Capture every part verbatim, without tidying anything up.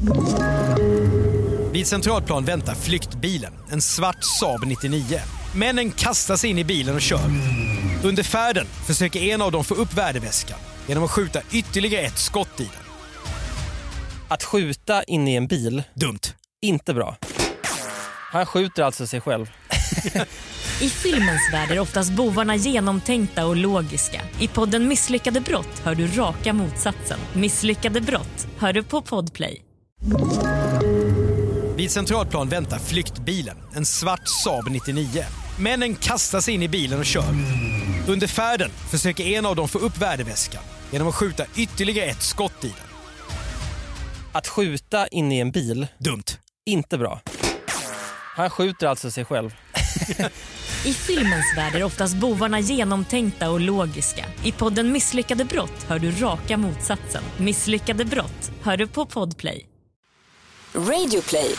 Vid Centralplan väntar flyktbilen, en svart Saab nittionio. Männen kastar sig in i bilen och kör. Under färden försöker en av dem få upp värdeväskan genom att skjuta ytterligare ett skott i den. Att skjuta in i en bil, dumt. Inte bra. Han skjuter alltså sig själv. I filmens värld är oftast bovarna genomtänkta och logiska. I podden Misslyckade brott hör du raka motsatsen. Misslyckade brott hör du på Podplay. Vid Centralplan väntar flyktbilen, en svart Saab nittionio. Männen kastar sig in i bilen och kör. Under färden försöker en av dem få upp värdeväskan genom att skjuta ytterligare ett skott i den. Att skjuta in i en bil, dumt. Inte bra. Han skjuter alltså sig själv. I filmens värld är oftast bovarna genomtänkta och logiska. I podden Misslyckade brott hör du raka motsatsen. Misslyckade brott hör du på Podplay. Radioplay.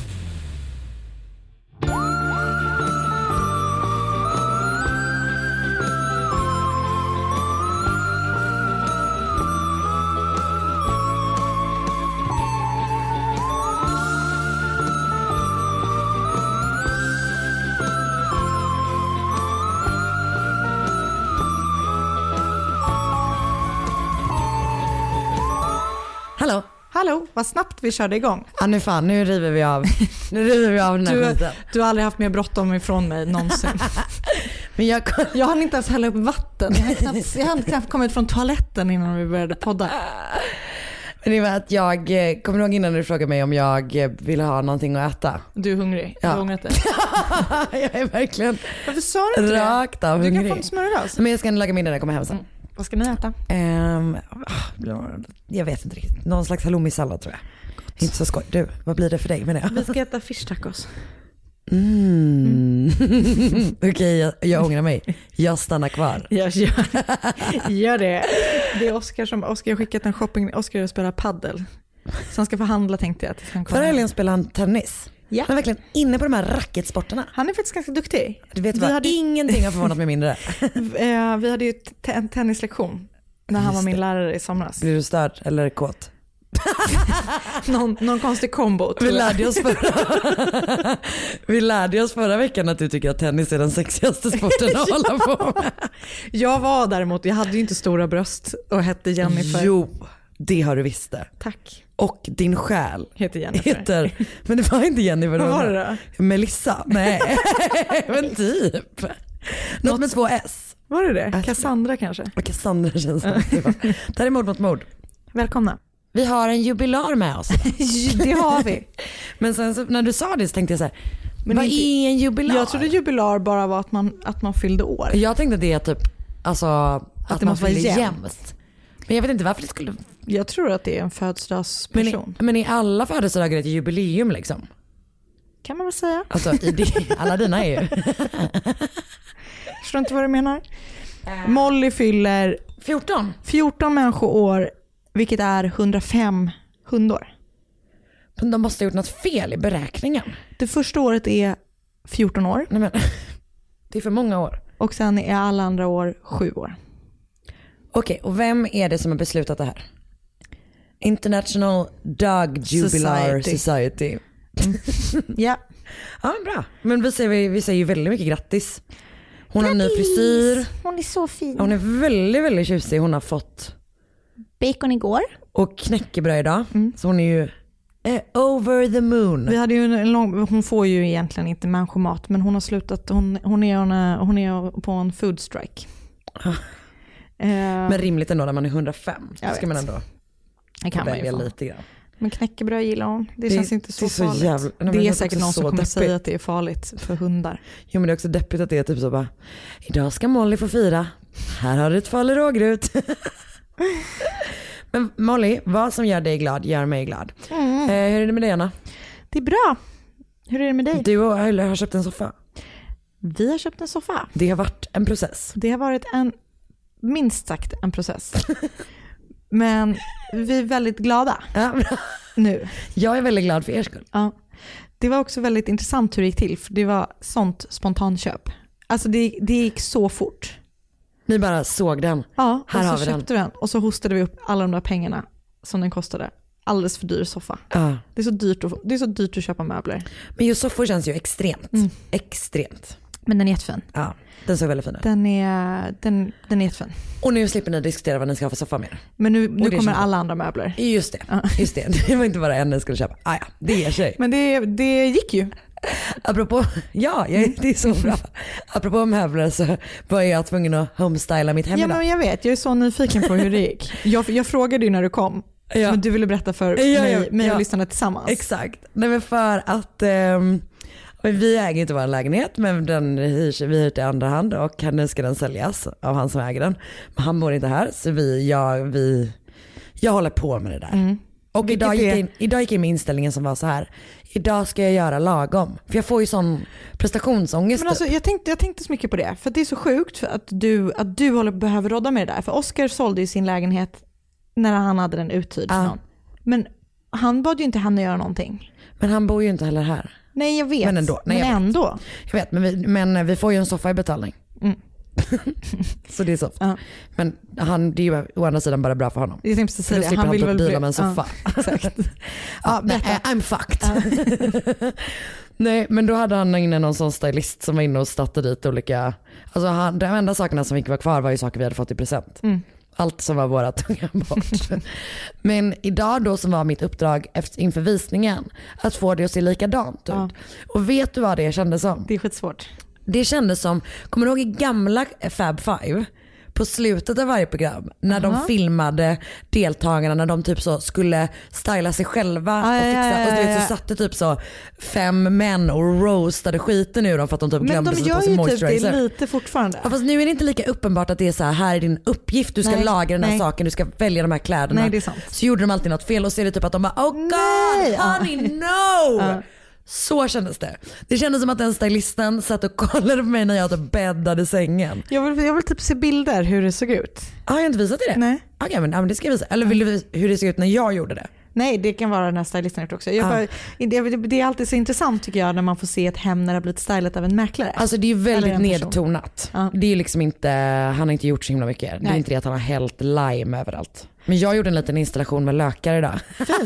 Hallå. Hallå, vad snabbt vi körde igång. Ja, nu fan, nu river vi av. Nu river vi av den här du, skiten. du har aldrig haft mer bråttom ifrån mig någonsin. Men jag, jag hann inte ens hälla upp vatten. Jag har knappt, jag har knappt kommit från toaletten innan vi började podda. Men det var att jag kommer ihåg innan du frågade mig om jag ville ha någonting att äta. Du är hungrig. Ja. Du har hungrat dig. Jag är verkligen. Varför sa du inte rakt det? av Du hungrig. kan få en smörgås. Men jag ska laga middag när jag kommer hem sen. Mm. Vad ska ni äta? Um, jag vet inte riktigt. Någon slags halloumi-sallad tror jag. Gott. Inte så skoj. Du, vad blir det för dig med det? Vi ska äta fish tacos. Mm. Mm. Okej, okay, jag, jag ångrar mig. Jag stannar kvar. Jag gör, gör det. Det är Oskar som Oskar har skickat en shopping. Oskar spelar paddel. Så han ska förhandla, tänkte jag. Han Förra helgen spelade han tennis. Ja. Han är verkligen inne på de här racketsporterna. Han är faktiskt ganska duktig. Du vet vi vad, hade... ingenting har förvånat mig mindre. Vi hade ju t- en tennislektion när han var min lärare i somras. Blir du störd eller kåt? någon, någon konstig kombo. Vi lärde, oss förra... Vi lärde oss förra veckan att du tycker att tennis är den sexigaste sporten att hålla på med. Jag var däremot, jag hade ju inte stora bröst och hette Jennifer. Jo, det har du visst det. Tack. Och din själ heter Jennifer. Heter, men det var inte Jennifer. Vad var det då? Melissa. Nej, men typ. Något, Något med två S. Var det det? Cassandra kanske? Cassandra känns som det var. Det här är Mord mot mord. Välkomna. Vi har en jubilar med oss. Det har vi. Men sen så, när du sa det så tänkte jag så här, men vad inte, är en jubilar? Jag trodde jubilar bara var att man, att man fyllde år. Jag tänkte det är typ alltså, att, att man fyllde jämnt. Men jag vet inte varför det skulle... Jag tror att det är en födelsedagsperson. Men, men i alla födelsedagar är ett jubileum liksom? Kan man väl säga. Alltså, i det, alla dina är ju. Jag förstår inte vad du menar. Äh. Molly fyller fjorton. fjorton människoår, vilket är hundrafem hundår. Men de måste ha gjort något fel i beräkningen. Det första året är fjorton år. Nej, men, det är för många år. Och sen är alla andra år sju år. Okej, och vem är det som har beslutat det här? International Dog Jubilar Society. Society. Mm. Ja. Ja, bra. Men vi säger, vi säger ju väldigt mycket grattis. Hon grattis. Har en ny frisyr. Hon är så fin. Hon är väldigt, väldigt tjusig. Hon har fått bacon igår. Och knäckebröd idag. Mm. Så hon är ju eh, over the moon. Vi hade ju en lång, hon får ju egentligen inte människomat, men hon har slutat. Hon, hon, är, hon är på en food strike. Uh, men rimligt ändå när man är hundrafem. Så ska man ändå det kan man ju få. Lite grann. Men knäckebröd gillar hon. Det, det känns inte så, så farligt. Jävla, nej, det är säkert någon som kommer deppigt. Säga att det är farligt för hundar. Jo, men det är också deppigt att det är typ så bara, idag ska Molly få fira. Här har du ett fall rågrut. Men Molly, vad som gör dig glad gör mig glad. Mm. Eh, hur är det med dig, Anna? Det är bra. Hur är det med dig? Du och Öyle har köpt en soffa. Vi har köpt en soffa. Det har varit en process. Det har varit en, minst sagt en process. Men vi är väldigt glada ja, nu. Jag är väldigt glad för er skull. Ja. Det var också väldigt intressant hur det gick till. För det var sånt spontanköp. Alltså det, det gick så fort. Ni bara såg den. Ja, här och så har vi köpte den. den. Och så hostade vi upp alla de där pengarna som den kostade. alldeles för dyr soffa. Ja. Det är så dyrt att, det är så dyrt att köpa möbler. Men just soffor känns ju extremt. Mm. Extremt. Men den är jättefin. Ja, den såg väldigt fin ut. Den är, den, den är jättefin. Och nu slipper ni diskutera vad ni ska ha för soffa mer. Men nu, nu kommer känns... alla andra möbler. Just det, Ja. just det. Det var inte bara en ni skulle köpa. Ah, ja, det ger sig. Men det, det gick ju. Apropå, ja, jag, det är så bra. Apropå möbler så var jag tvungen att homestyla mitt hem Ja, idag. men jag vet, jag är så nyfiken på hur det gick. Jag, jag frågade ju när du kom. Ja. Men du ville berätta för Ja, mig, ja, mig och ja. lyssnarna tillsammans. Exakt. Nej, men för att um, vi äger inte vår lägenhet, men den hyrs, vi hyr till andra hand och nu ska den säljas av han som äger den. Men han bor inte här, så vi, jag, vi, jag håller på med det där. Mm. Och idag gick, jag in, idag gick jag in med inställningen som var så här: idag ska jag göra lagom. För jag får ju sån prestationsångest. Men alltså, jag, tänkte, jag tänkte så mycket på det, för det är så sjukt för att du, att du håller, behöver råda med det där. För Oscar sålde ju sin lägenhet när han hade den uthyrd för Ja. någon. Men han bad ju inte henne göra någonting. Men han bor ju inte heller här. Nej, jag vet. Men ändå. Nej, men jag vet. ändå. Jag vet, men vi, men vi får ju en soffa i betalning. Mm. Så det är soft. Ja. Men han, det är ju å andra sidan bara bra för honom. Jag tänkte För då säga, slipper han han vill ta väl bilen bli- med en soffa. Ja, exakt. Ja, Ja, nej, berätta. I'm fucked. Nej, men då hade han inne någon sån stylist som var inne och satte dit olika, alltså han, de enda sakerna som fick vara kvar var ju saker vi hade fått i present. Mm. Allt som var våra tunga bort. Men idag då, som var mitt uppdrag efter, inför visningen, att få det att se likadant ut. Ja. Och vet du vad det kändes som? Det är skitsvårt. Det kändes som, kommer du ihåg i gamla Fab Five? På slutet av varje program, när de Aha. filmade deltagarna, när de typ så skulle styla sig själva Ah, och fixa, ja, ja, och du vet, ja. så satte typ så fem män och roastade skiten ur dem för att de typ Men glömde de sig gör på sin ju typ moisturizer. det lite fortfarande. Ja, fast nu är det inte lika uppenbart att det är så här, här är din uppgift, du ska Nej, laga den här nej. saken, du ska välja de här kläderna. Nej, det är sant. Så gjorde de alltid något fel och så är det typ att de bara, oh god Nej, ja. honey no! Ja. Så kändes det. Det kändes som att den stylisten satt och kollade på mig när jag typ bäddade sängen. Jag vill, jag vill typ se bilder hur det såg ut. Har jag inte visat dig det? Nej. Okej, men, ja, men det ska jag visa. Eller vill du visa hur det såg ut när jag gjorde det? Nej, det kan vara den här stylisten gjort också. Jag Ah. bara, det, det är alltid så intressant tycker jag när man får se ett hem när det har blivit stylat av en mäklare. Alltså det är ju Eller väldigt en person. nedtonat. Ja. Det är ju liksom inte, han har inte gjort så himla mycket. Det är Nej. inte det att han har hällt lime överallt. Men jag gjorde en liten installation med lökar idag.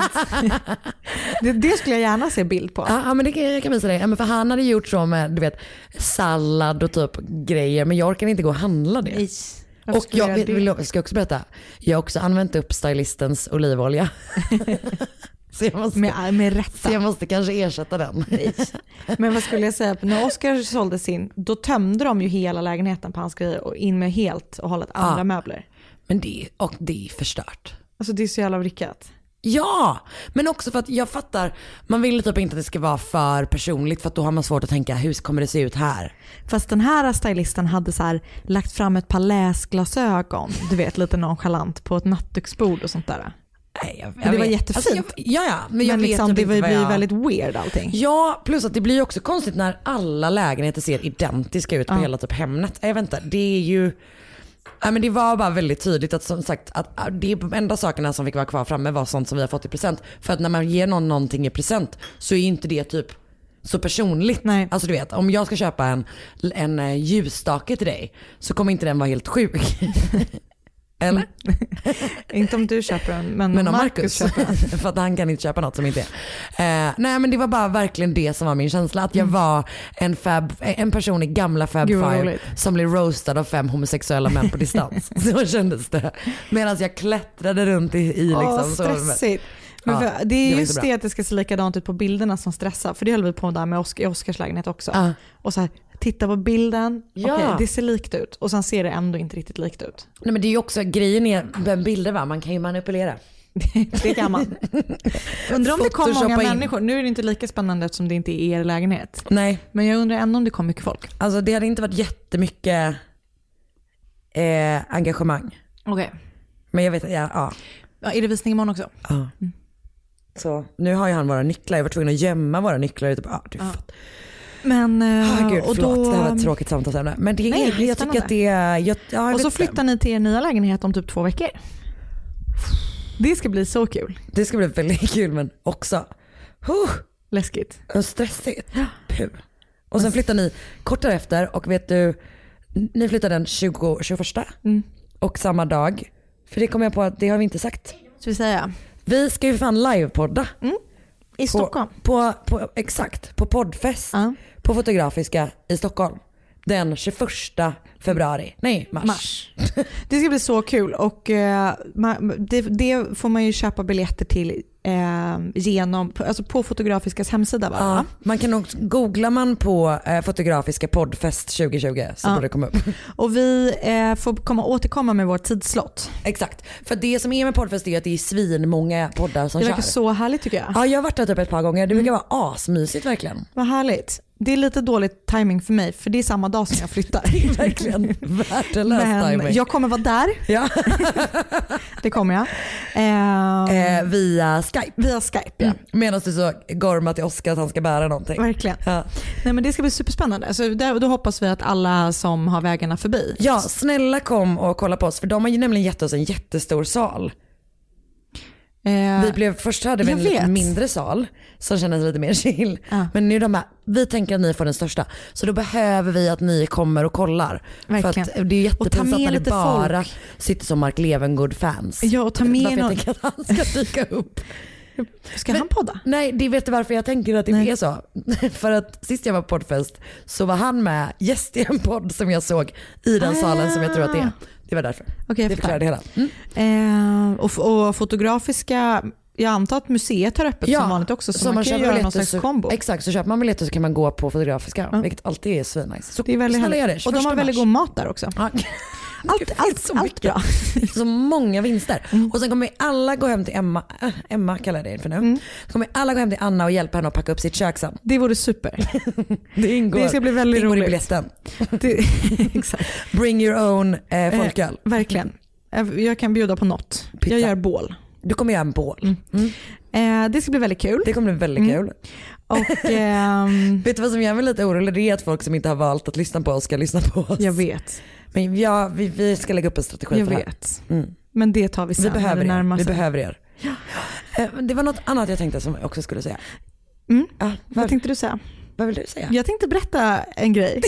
det, det skulle jag gärna se bild på. Ja, ja men det kan jag kan visa dig. Ja, men för han hade gjort så med, du vet, sallad och typ grejer, men jag orkar inte gå och handla det. Nej. Varför Och skulle jag göra vill, det? vill, jag ska också berätta, jag har också använt upp stylistens olivolja. så, jag måste, Med, med så rätta. jag måste kanske ersätta den. Men vad skulle jag säga, när Oscar sålde sin, då tömde de ju hela lägenheten på hans grejer och in med helt och hållet andra Ja. möbler. Men det, är- och det är förstört. Alltså det är så jävla vrickat. Ja, men också för att jag fattar, man vill typ inte att det ska vara för personligt, för att då har man svårt att tänka, hur kommer det se ut här? Fast den här stylisten hade så här lagt fram ett par läsglasögon, du vet lite nonchalant på ett nattduksbord och sånt där. Nej, jag, Men det var vet. jättefint. Alltså, jag, ja, ja, men jag Men vet liksom, typ det inte blir vad ju jag... väldigt weird allting. Ja, plus att det blir ju också konstigt när alla lägenheter ser identiska ut på Ja. hela typ Hemnet. Jag vet inte, det är ju... Ja, men det var bara väldigt tydligt att, som sagt, att det enda sakerna som fick vara kvar framme var sånt som vi har fått i present. För att när man ger någon någonting i present så är inte det typ så personligt. Nej. Alltså du vet, om jag ska köpa en, en eh, ljusstake till dig så kommer inte den vara helt sjuk. Eller? Inte om du köper den, men, Men om om Marcus Marcus, köper den. för att han kan inte köpa något som inte är. Eh, nej men det var bara verkligen det som var min känsla. Att jag var en, fab, en person i gamla Fab Gud, vad Five roligt. som blev roastad av fem homosexuella män på distans. Så kändes det. Medan jag klättrade runt i, i liksom. Åh, så- stressigt. Men Ja, för, det det är var just inte bra. det att det ska se likadant ut på bilderna som stressar. För det höll vi på där med Oscar, i Oscars lägenhet också. Ja. Och så här, titta på bilden, Ja. okej, det ser likt ut. Och sen ser det ändå inte riktigt likt ut. Nej men det är ju också grejen är med bilder, va? Man kan ju manipulera. Det kan man. Undrar om det kom många Photoshoppa in. människor. Nu är det inte lika spännande eftersom det inte är er lägenhet. Nej, Men jag undrar ändå om det kom mycket folk. alltså det hade inte varit jättemycket eh, engagemang. Okej. Men jag vet, ja, ja. Ja, är det visning imorgon också? Ja. Så nu har ju han våra nycklar. Jag var tvungen att gömma våra nycklar. Typ, ah, du Ja. fattar. Men, eh, Ah, gud, och förlåt, då, det här var ett tråkigt samtalsämne. Men det är, Nej, det är jag tycker att det är... Jag, ja, jag och så vet flyttar inte. ni till er nya lägenhet om typ två veckor. Det ska bli så kul. Det ska bli väldigt kul men också huh, Läskigt. och stressigt. Puh. Och sen flyttar ni kort därefter och vet du, ni flyttar den tjugo, tjugoförsta Mm. och samma dag. För det kommer jag på att det har vi inte sagt. Så vi säga. Vi ska ju fan livepodda. Mm. I på, Stockholm. På, på, exakt, på poddfest Ja. på Fotografiska i Stockholm. Den tjugoförsta februari. Nej, mars. Mars. Det ska bli så kul och eh, man, det, det får man ju köpa biljetter till eh, genom, alltså på Fotografiskas hemsida va? Ja, man kan nog, googlar man på eh, Fotografiska poddfest tjugo tjugo så Ja. borde det komma upp. Och vi eh, får komma, återkomma med vår tidslott. Exakt, för det som är med poddfest är att det är svinmånga poddar som Det kör. verkar så härligt tycker jag. Ja, jag har varit där typ ett par gånger. Det brukar vara asmysigt verkligen. Vad härligt. Det är lite dåligt timing för mig för det är samma dag som jag flyttar. Verkligen värdelös Men timing. jag kommer vara där. Ja. Det kommer jag. Eh, eh, via Skype. via Skype, ja. Mm. Medan du så gormar till Oskar att han ska bära någonting. Verkligen. Ja. Nej, men det ska bli superspännande. Så där, då hoppas vi att alla som har vägarna förbi. Ja, snälla kom och kolla på oss för de har ju nämligen gett oss en jättestor sal. Eh, Vi blev, först hade vi jag en lite vet. mindre sal som kändes lite mer chill. Ja. Men nu är de här, vi tänker att ni får den största. Så då behöver vi att ni kommer och kollar. Verkligen. För att det är Och ta jättepinsamt med när ni lite bara folk. sitter som Mark Levengood-fans. Ja, och ta med Varför jag någon- tänker att han ska dyka upp. Ska Men- han podda? Nej, det vet du varför jag tänker att det Nej. är så. För att sist jag var på poddfest så var han med gäst i en podd som jag såg i den Ah. salen som jag tror att det är. Det var därför. Okej, jag det förklarar det hela. Mm. Eh, och, och Fotografiska, jag antar att museet har öppet som vanligt också så, man kan ju göra någon slags så, kombo. Exakt, så köper man biljetter så kan man gå på Fotografiska, Ja. vilket alltid är svinnice. Så Det är väldigt snälla gör det, härligt. Och de har tjugoförsta väldigt mars. god mat där också. Ja. Allt, Det finns allt, så allt mycket. bra. Så många vinster. Mm. Och sen kommer alla gå hem till Emma, äh, Emma kallar jag det för nu. Mm. Så kommer alla gå hem till Anna och hjälpa henne att packa upp sitt kök sen. Det vore super. Det ingår, Det ska bli väldigt det ingår i roligt. biljetten. Det, exakt. Bring your own eh, folköl. Eh, verkligen. Jag jag kan bjuda på något. Pizza. Jag gör bål. Du kommer göra en bål. Mm. Eh, det ska bli väldigt kul. Det kommer bli väldigt Mm. kul. Och ehm, Vet du vad som gör mig lite orolig? Det är att folk som inte har valt att lyssna på oss ska lyssna på oss. jag vet. Men ja, vi, vi ska lägga upp en strategi Jag för det här. vet. Mm. Men det tar vi sen Vi när behöver det er. närmar Vi sig. behöver er. Eh, men Det var något annat jag tänkte som jag också skulle säga. Mm. Ah, Vad vad, tänkte du säga? vad vill du säga? Jag tänkte berätta en grej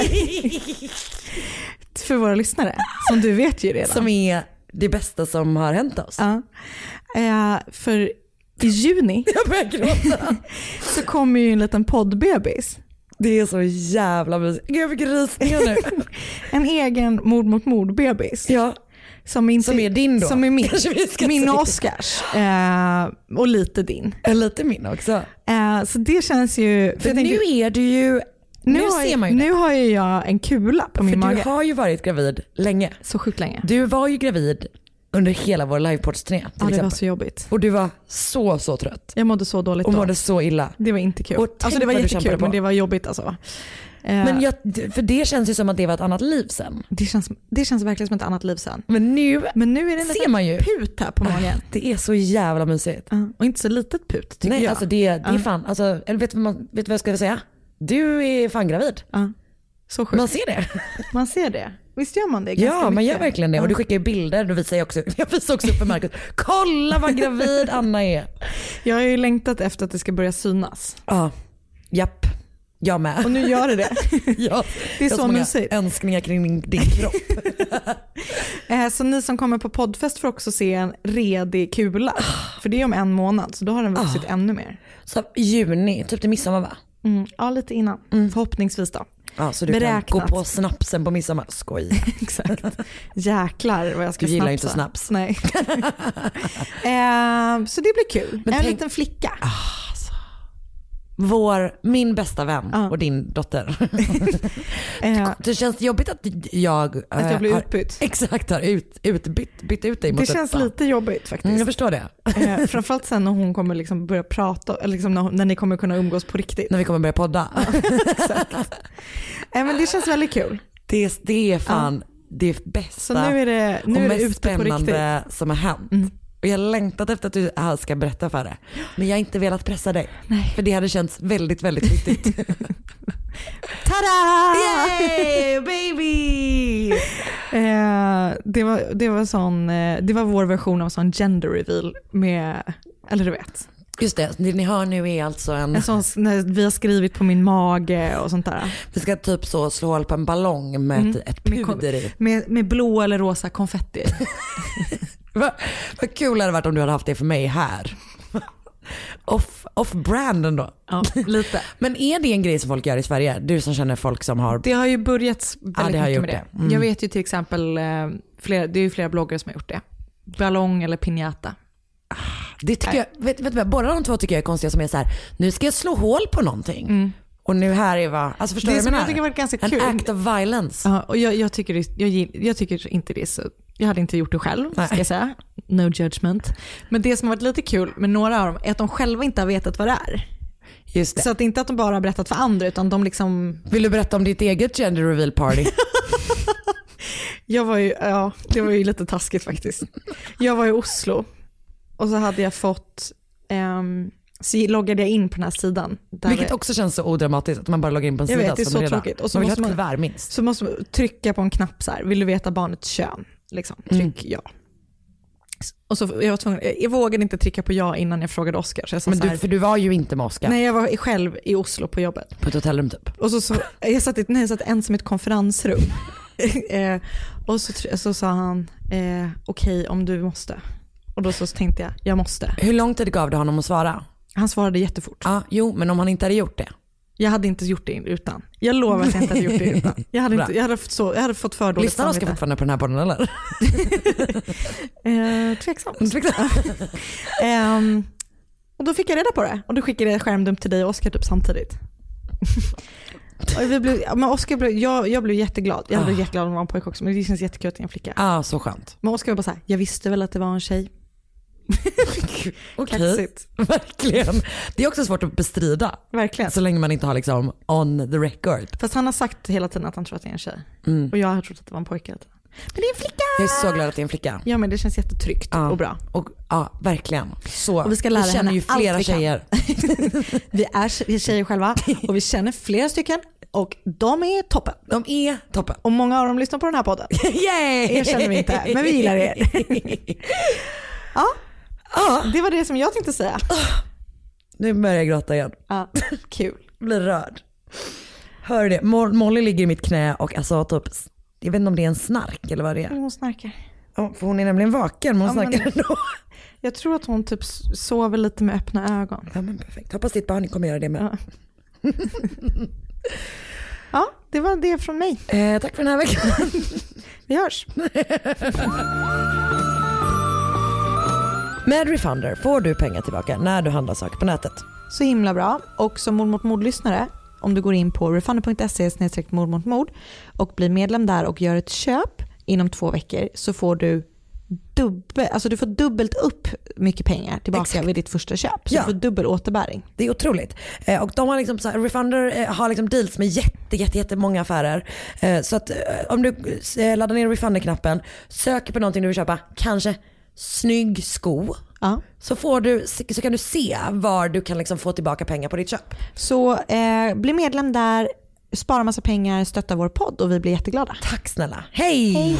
för våra lyssnare som du vet ju redan. Som är det bästa som har hänt oss. Ja. Eh, för i juni Jag börjar gråta. så kommer ju en liten poddbebis. Det är så jävla mysigt. Gud, jag fick rysningar nu. En egen mord mot mord-bebis. Ja, Som, inte, som är din då. Som är min. Kanske vi ska Min säga. och Oscars. Eh, och lite din. Är lite min också. Eh, så det känns ju... För jag nu tänker- är du ju, nu, har, ser man ju nu har ju jag en kula på det. min För mage. du har ju varit gravid länge. Så sjukt länge. Du var ju gravid under hela vår livepoddsturné till Ja, det var exempel. så jobbigt. Och du var så så trött. Jag mådde så dåligt Och då. mådde så illa. Det var inte kul. Och tänk Alltså det var vad du kämpade jättekul på. men det var jobbigt alltså. Eh, Men jag, för det känns ju som att det var ett annat liv sen. det, känns, det känns verkligen som ett annat liv sen. Men nu Men nu är det en ser liten man ju. put här på magen. Det är så jävla mysigt. Ja, och inte så litet put tycker Nej, jag. alltså det, det är Ja. fan, alltså, eller vet du vad, man, vet du vad jag ska säga? Du är fan gravid. Ja, så sjukt. Man ser det. Man ser det. Visst gör man det ganska Ja, man gör mycket? verkligen det. Och du skickar ju bilder. Då visar jag också, jag visar också upp för Marcus. Kolla vad gravid Anna är. Jag har ju längtat efter att det ska börja synas. Ja, japp. Jag med. Och nu gör det det. Ja, Det är jag har så många mysigt. önskningar kring din, din kropp. Eh, så ni som kommer på poddfest får också se en redig kula. För det är om en månad så då har den vuxit Ah. ännu mer. Så juni, typ till midsommar va? Mm. Ja, lite innan. Förhoppningsvis då. Ja, så du Beräknat. kan gå på snapsen på midsommar. Skoj. Exakt. Jäklar vad jag ska Du gillar ju snapsa. inte snaps. Nej. eh, så det blir kul. Men en tänk- liten flicka. Vår, min bästa vän Ja. och din dotter. Eh, Det känns jobbigt att jag, att jag blir har, utbytt. Exakt, har ut, utbytt, bytt ut dig mot Det känns detta. lite jobbigt faktiskt. Mm, jag förstår det. Eh, framförallt sen när hon kommer liksom börja prata, eller liksom när, när ni kommer kunna umgås på riktigt. När vi kommer börja podda. Eh, men det känns väldigt kul. Det, är- det är fan det bästa Så nu är det, nu och är det mest ute på riktigt. spännande som har hänt. Mm. Och jag har längtat efter att du här ska berätta för det. Men jag har inte velat pressa dig. Nej. För det hade känts väldigt, väldigt viktigt. Tada! Yay baby! Eh, det, var, det, var sån, eh, det var vår version av sån gender reveal med, eller du vet. Just det, det ni hör nu är alltså en... En sån när vi har skrivit på min mage och sånt där. Vi ska typ så slå hål på en ballong med Mm. ett, ett Med kon- puder i. Med, med blå eller rosa konfetti. Vad, vad kul hade det varit om du hade haft det för mig här. Off, off brand ändå. Ja, lite. Men är det en grej som folk gör i Sverige? Du som känner folk som har... Det har ju börjat väldigt ja, det har mycket med gjort det. det. Mm. Jag vet ju till exempel, flera, det är ju flera bloggare som har gjort det. Ballong eller piñata. Det tycker jag, vet, vet du, båda de två tycker jag är konstiga som är så här: nu ska jag slå hål på någonting. Mm. Och nu här är vad, alltså förstår det du som vad jag tycker var ganska kul. An act of violence. Ja, och jag, jag, tycker det, jag, jag tycker inte det är så, jag hade inte gjort det själv, Nej. ska jag säga. No judgment. Men det som har varit lite kul med några av dem är att de själva inte har vetat vad det är. Just det. Så att det inte att de bara har berättat för andra, utan de liksom... Vill du berätta om ditt eget gender reveal party? Jag var ju, ja, det var ju lite taskigt faktiskt. Jag var i Oslo och så hade jag fått, um, så loggade jag in på den här sidan. Vilket vi, också känns så odramatiskt att man bara loggar in på en jag sida. vet, det är så redan, tråkigt. Och så man vill måste ha ett man, kuvert minst. så måste man trycka på en knapp så här, vill du veta barnets kön? Liksom, tryck mm. ja. Och så jag var tvungen, jag vågade inte trycka på ja innan jag frågade Oscar. Så jag sa Men så du, här, för du var ju inte med Oscar. Nej, jag var själv i Oslo på jobbet. På ett hotellrum typ. Och så, så jag satt i nej, jag satt ensam i ett konferensrum. eh, och så, så sa han, eh, okej okay, om du måste. Och då så tänkte jag, jag måste. Hur lång tid gav du honom att svara? Han svarade jättefort. Ja, jo, men om han inte hade gjort det. Jag hade inte gjort det utan. Jag lovar att jag inte hade gjort det utan. Jag hade, inte, jag hade, fått, så, jag hade fått för dåligt Lyssnar Oscar fortfarande på den här podden eller? eh, tveksamt. tveksamt. um, och då fick jag reda på det. Och då skickade jag skärmdump till dig och Oscar typ samtidigt. och vi blev, men Oscar blev, jag, jag blev jätteglad. Jag blev ah. jätteglad om det var en pojke också. Men det känns jättekul att det är en flicka. Ja, ah, så skönt. Men Oscar var bara så här, jag visste väl att det var en tjej. Okej, verkligen. Det är också svårt att bestrida. Verkligen. Så länge man inte har liksom on the record. Fast han har sagt hela tiden att han tror att det är en tjej. Mm. Och jag har trott att det var en pojke. Men det är en flicka! Jag är så glad att det är en flicka. Ja, men det känns jättetryggt ja. och bra. Och, ja, verkligen. Så, och vi ska lära vi känner ju flera vi tjejer. Vi är tjejer själva och vi känner flera stycken. Och de är toppen. De är toppen. Och många av dem lyssnar på den här podden. Yay! Er känner vi inte, men vi gillar er. Ja. Ah, det var det som jag tänkte säga. Nu börjar jag gråta igen. Ja, kul. Blir rörd. Hör det, Molly ligger i mitt knä och alltså typ, jag vet inte om det är en snark eller vad det är. Hon snarkar. Ja, för hon är nämligen vaken, men hon ja, snarkar ändå. Jag tror att hon typ sover lite med öppna ögon. Ja, men perfekt. Hoppas ditt barn kommer göra det med. Ja, ja det var det från mig. Eh, tack för den här veckan. Vi hörs. Med Refunder får du pengar tillbaka när du handlar saker på nätet. Så himla bra. Och som Mord mot mord-lyssnare, om du går in på refunder punkt se slash mord mot mord och blir medlem där och gör ett köp inom två veckor så får du dubbel, alltså du får dubbelt upp mycket pengar tillbaka Exakt. vid ditt första köp. Så ja. du får dubbel återbäring. Det är otroligt. Eh, och de har liksom så här, Refunder eh, har liksom deals med jätte, jätte, jätte många affärer. Eh, så att eh, om du eh, laddar ner Refunder-knappen, söker på någonting du vill köpa, kanske snygg sko. Ja. Så, får du, så kan du se var du kan liksom få tillbaka pengar på ditt köp. Så eh, bli medlem där, spara massa pengar, stötta vår podd och vi blir jätteglada. Tack snälla. Hej! Hej.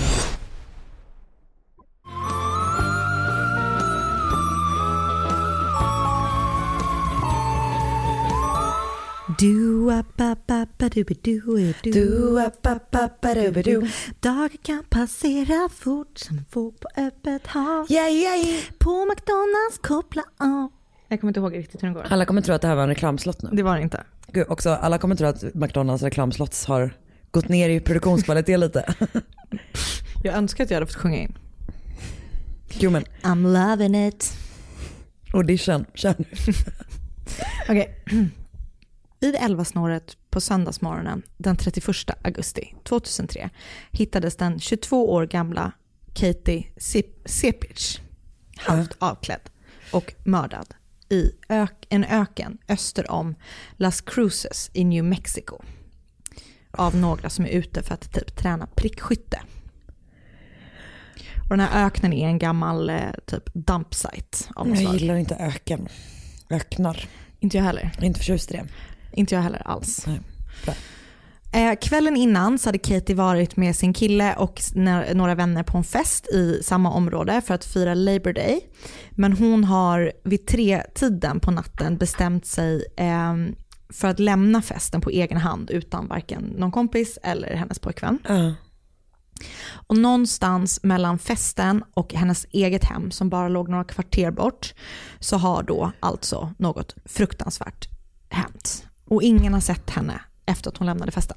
Dagar kan passera fort som en våg på öppet hav. Yeah, yeah. På McDonalds koppla av. Jag kommer inte ihåg riktigt hur den går. Alla kommer tro att det här var en reklamslott nu. Det var det inte. Gud, också, alla kommer tro att McDonalds reklamslotts har gått ner i produktionskvalitet lite. Jag önskar att jag hade fått sjunga in. Jo men. I'm loving it. Audition, kör nu. Okej. Okay. Vid elvasnåret på söndagsmorgonen den trettioförsta augusti tvåtusentre hittades den tjugotvå år gamla Katie Sepic halvt avklädd och mördad i ök- en öken öster om Las Cruces i New Mexico av några som är ute för att typ träna prickskytte. Och den här öknen är en gammal typ dump site av något Jag slag. gillar inte öken. Öknar. Inte jag heller. Jag är inte förtjust i det. Inte jag heller alls. Nej. Eh, kvällen innan så hade Katie varit med sin kille och när, några vänner på en fest i samma område för att fira Labor Day. Men hon har vid tre tiden på natten bestämt sig eh, för att lämna festen på egen hand utan varken någon kompis eller hennes pojkvän. Uh. Och någonstans mellan festen och hennes eget hem som bara låg några kvarter bort så har då alltså något fruktansvärt hänt. Och ingen har sett henne efter att hon lämnade festen.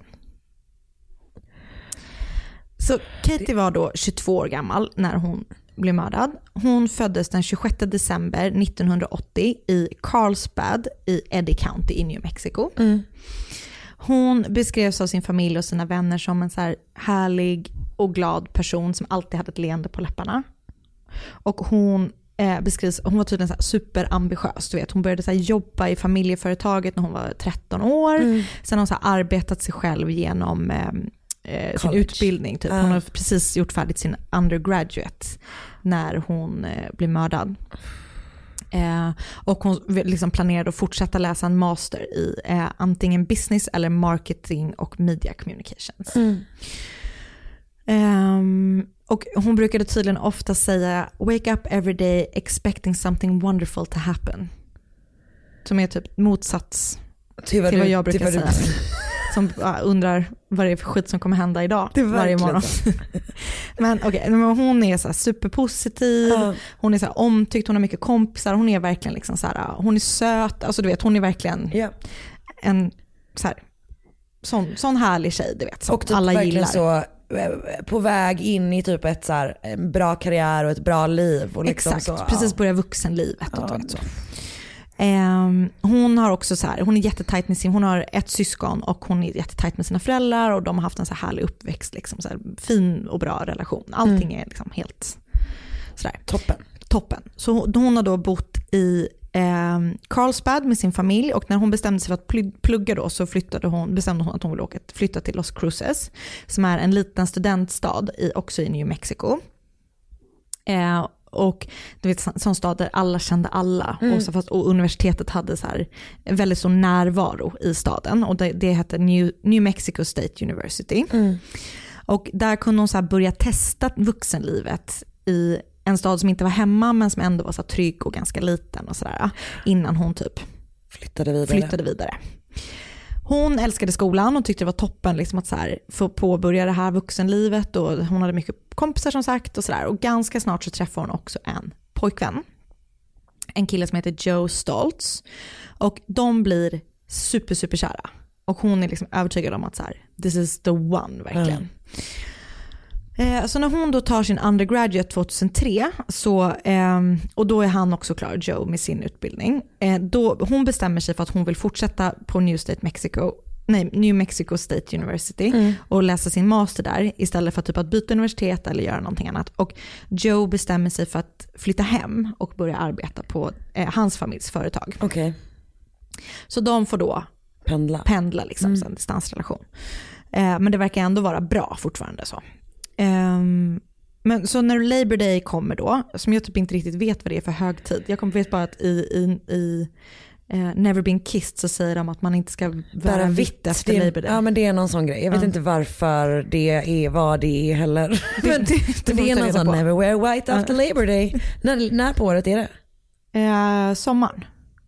Så Katie var då tjugotvå år gammal när hon blev mördad. Hon föddes den tjugosjätte december nittonhundraåttio i Carlsbad i Eddy County i New Mexico. Mm. Hon beskrevs av sin familj och sina vänner som en så här härlig och glad person som alltid hade ett leende på läpparna. Och hon eh, beskrivs, hon var tydligen så här superambitiös. Du vet. Hon började så här jobba i familjeföretaget när hon var tretton år. Mm. Sen har hon så här arbetat sig själv genom eh, eh, sin utbildning. Typ. Hon uh. har precis gjort färdigt sin undergraduate när hon eh, blev mördad. Eh, och hon liksom planerade att fortsätta läsa en master i eh, antingen business eller marketing och media communications. Mm. Um, och hon brukade tydligen ofta säga wake up every day expecting something wonderful to happen. Som är typ motsats till vad, till vad jag brukar säga. Som uh, undrar vad det är för skit som kommer hända idag varje morgon. Men okej, okay, hon är så här superpositiv. Uh. Hon är så här omtyckt, hon har mycket kompisar. Hon är verkligen liksom så här, hon är söt. Alltså du vet, hon är verkligen yeah. en så här sån, sån härlig tjej, du vet, som och typ alla gillar. Så på väg in i typ ett så här, en bra karriär och ett bra liv. Och liksom exakt, så, precis börja vuxenlivet. Ja. Och vet, så. Um, hon har också så här, hon är jättetajt med sin, hon har ett syskon och hon är jättetajt med sina föräldrar och de har haft en så här härlig uppväxt, liksom, så här, fin och bra relation. Allting mm. är liksom helt sådär. Toppen. Toppen. Så hon har då bott i eh, Carlsbad med sin familj och när hon bestämde sig för att plugga då så flyttade hon, bestämde hon att hon ville åka, flytta till Los Cruces som är en liten studentstad i, också i New Mexico. Eh, och du vet, sån stad där alla kände alla mm. och, så fast, och universitetet hade så här en väldigt stor närvaro i staden och det, det hette New, New Mexico State University. Mm. Och där kunde hon så här börja testa vuxenlivet i en stad som inte var hemma men som ändå var så trygg och ganska liten och sådär innan hon typ flyttade vidare. Flyttade vidare. Hon älskade skolan och tyckte det var toppen liksom att så här, få påbörja det här vuxenlivet och hon hade mycket kompisar som sagt och sådär och ganska snart så träffade hon också en pojkvän. En kille som heter Joe Stoltz och de blir super super kära och hon är liksom övertygad om att så här, this is the one verkligen. Mm. Eh, så när hon då tar sin undergraduate tjugohundratre så, eh, och då är han också klar, Joe, med sin utbildning. Eh, då, hon bestämmer sig för att hon vill fortsätta på New State Mexico, nej, New Mexico State University mm. och läsa sin master där istället för typ att byta universitet eller göra någonting annat. Och Joe bestämmer sig för att flytta hem och börja arbeta på eh, hans familjs företag. Okay. Så de får då pendla, pendla liksom, mm. så en distansrelation. Eh, men det verkar ändå vara bra fortfarande så. Um, men så när Labor Day kommer då, som jag typ inte riktigt vet vad det är för högtid. Jag kommer vet bara att i, i, i uh, Never Been Kissed så säger de att man inte ska vara vitt efter det, Labor Day. Ja men det är någon sån grej. Jag vet uh. inte varför det är vad det är heller. Men det, det, det, det är någon sån Never Wear White after uh. Labor Day. När, när på året är det? Uh, sommaren.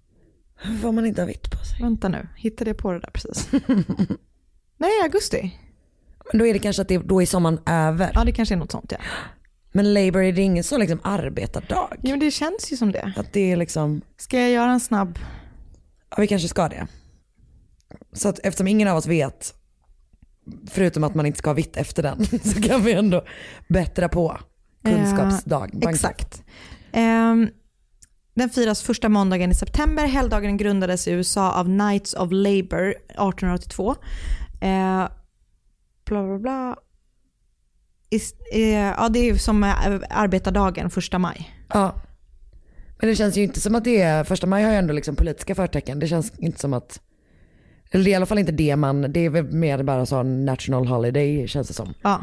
Får man inte ha vitt på sig? Vänta nu, hittade jag på det där precis. Nej, augusti. Men då är det kanske att det, då är sommaren över. Ja, det kanske är något sånt, ja. Men Labor är det ingen så liksom arbetardag? Jo, men det känns ju som det. Att det är liksom... Ska jag göra en snabb... Ja, vi kanske ska det. Så att eftersom ingen av oss vet, förutom att man inte ska ha vitt efter den, så kan vi ändå bättra på kunskapsdag. Uh, exakt. Um, den firas första måndagen i september. Helgdagen grundades i U S A av Knights of Labor arton åttiotvå. Uh, bla bla bla. Is, uh, ja, det är ju som arbetardagen första maj. Ja. Men det känns ju inte som att det är, första maj har ju ändå liksom politiska förtecken. Det känns inte som att, eller det är i alla fall inte det man, det är väl mer bara så national holiday känns det som. Ja.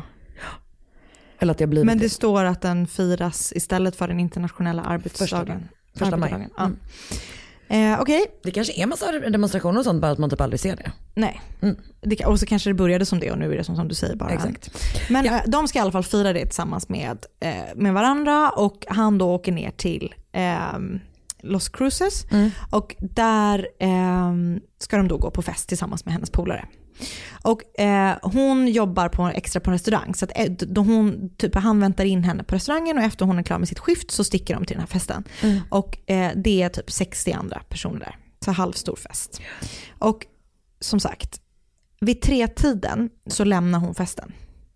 Eller att det blir. Men det står att den firas istället för den internationella arbetsdagen. Första, första maj. Ja. Mm. Eh, Okej. Okay. Det kanske är massa demonstrationer och sånt, bara att man typ aldrig ser det. Nej. Mm. Det, och så kanske det började som det och nu är det som, som du säger bara. Exakt. Men ja. eh, de ska i alla fall fira det tillsammans med, eh, med varandra och han då åker ner till eh, Los Cruces mm. och där eh, ska de då gå på fest tillsammans med hennes polare. Och eh, hon jobbar på extra på en restaurang. Så att eh, då hon, typ, han väntar in henne på restaurangen och efter hon är klar med sitt skift så sticker de till den här festen. Mm. Och eh, det är typ sextio andra personer där. Så halvstor fest. Och som sagt, vid tre tiden så lämnar hon festen.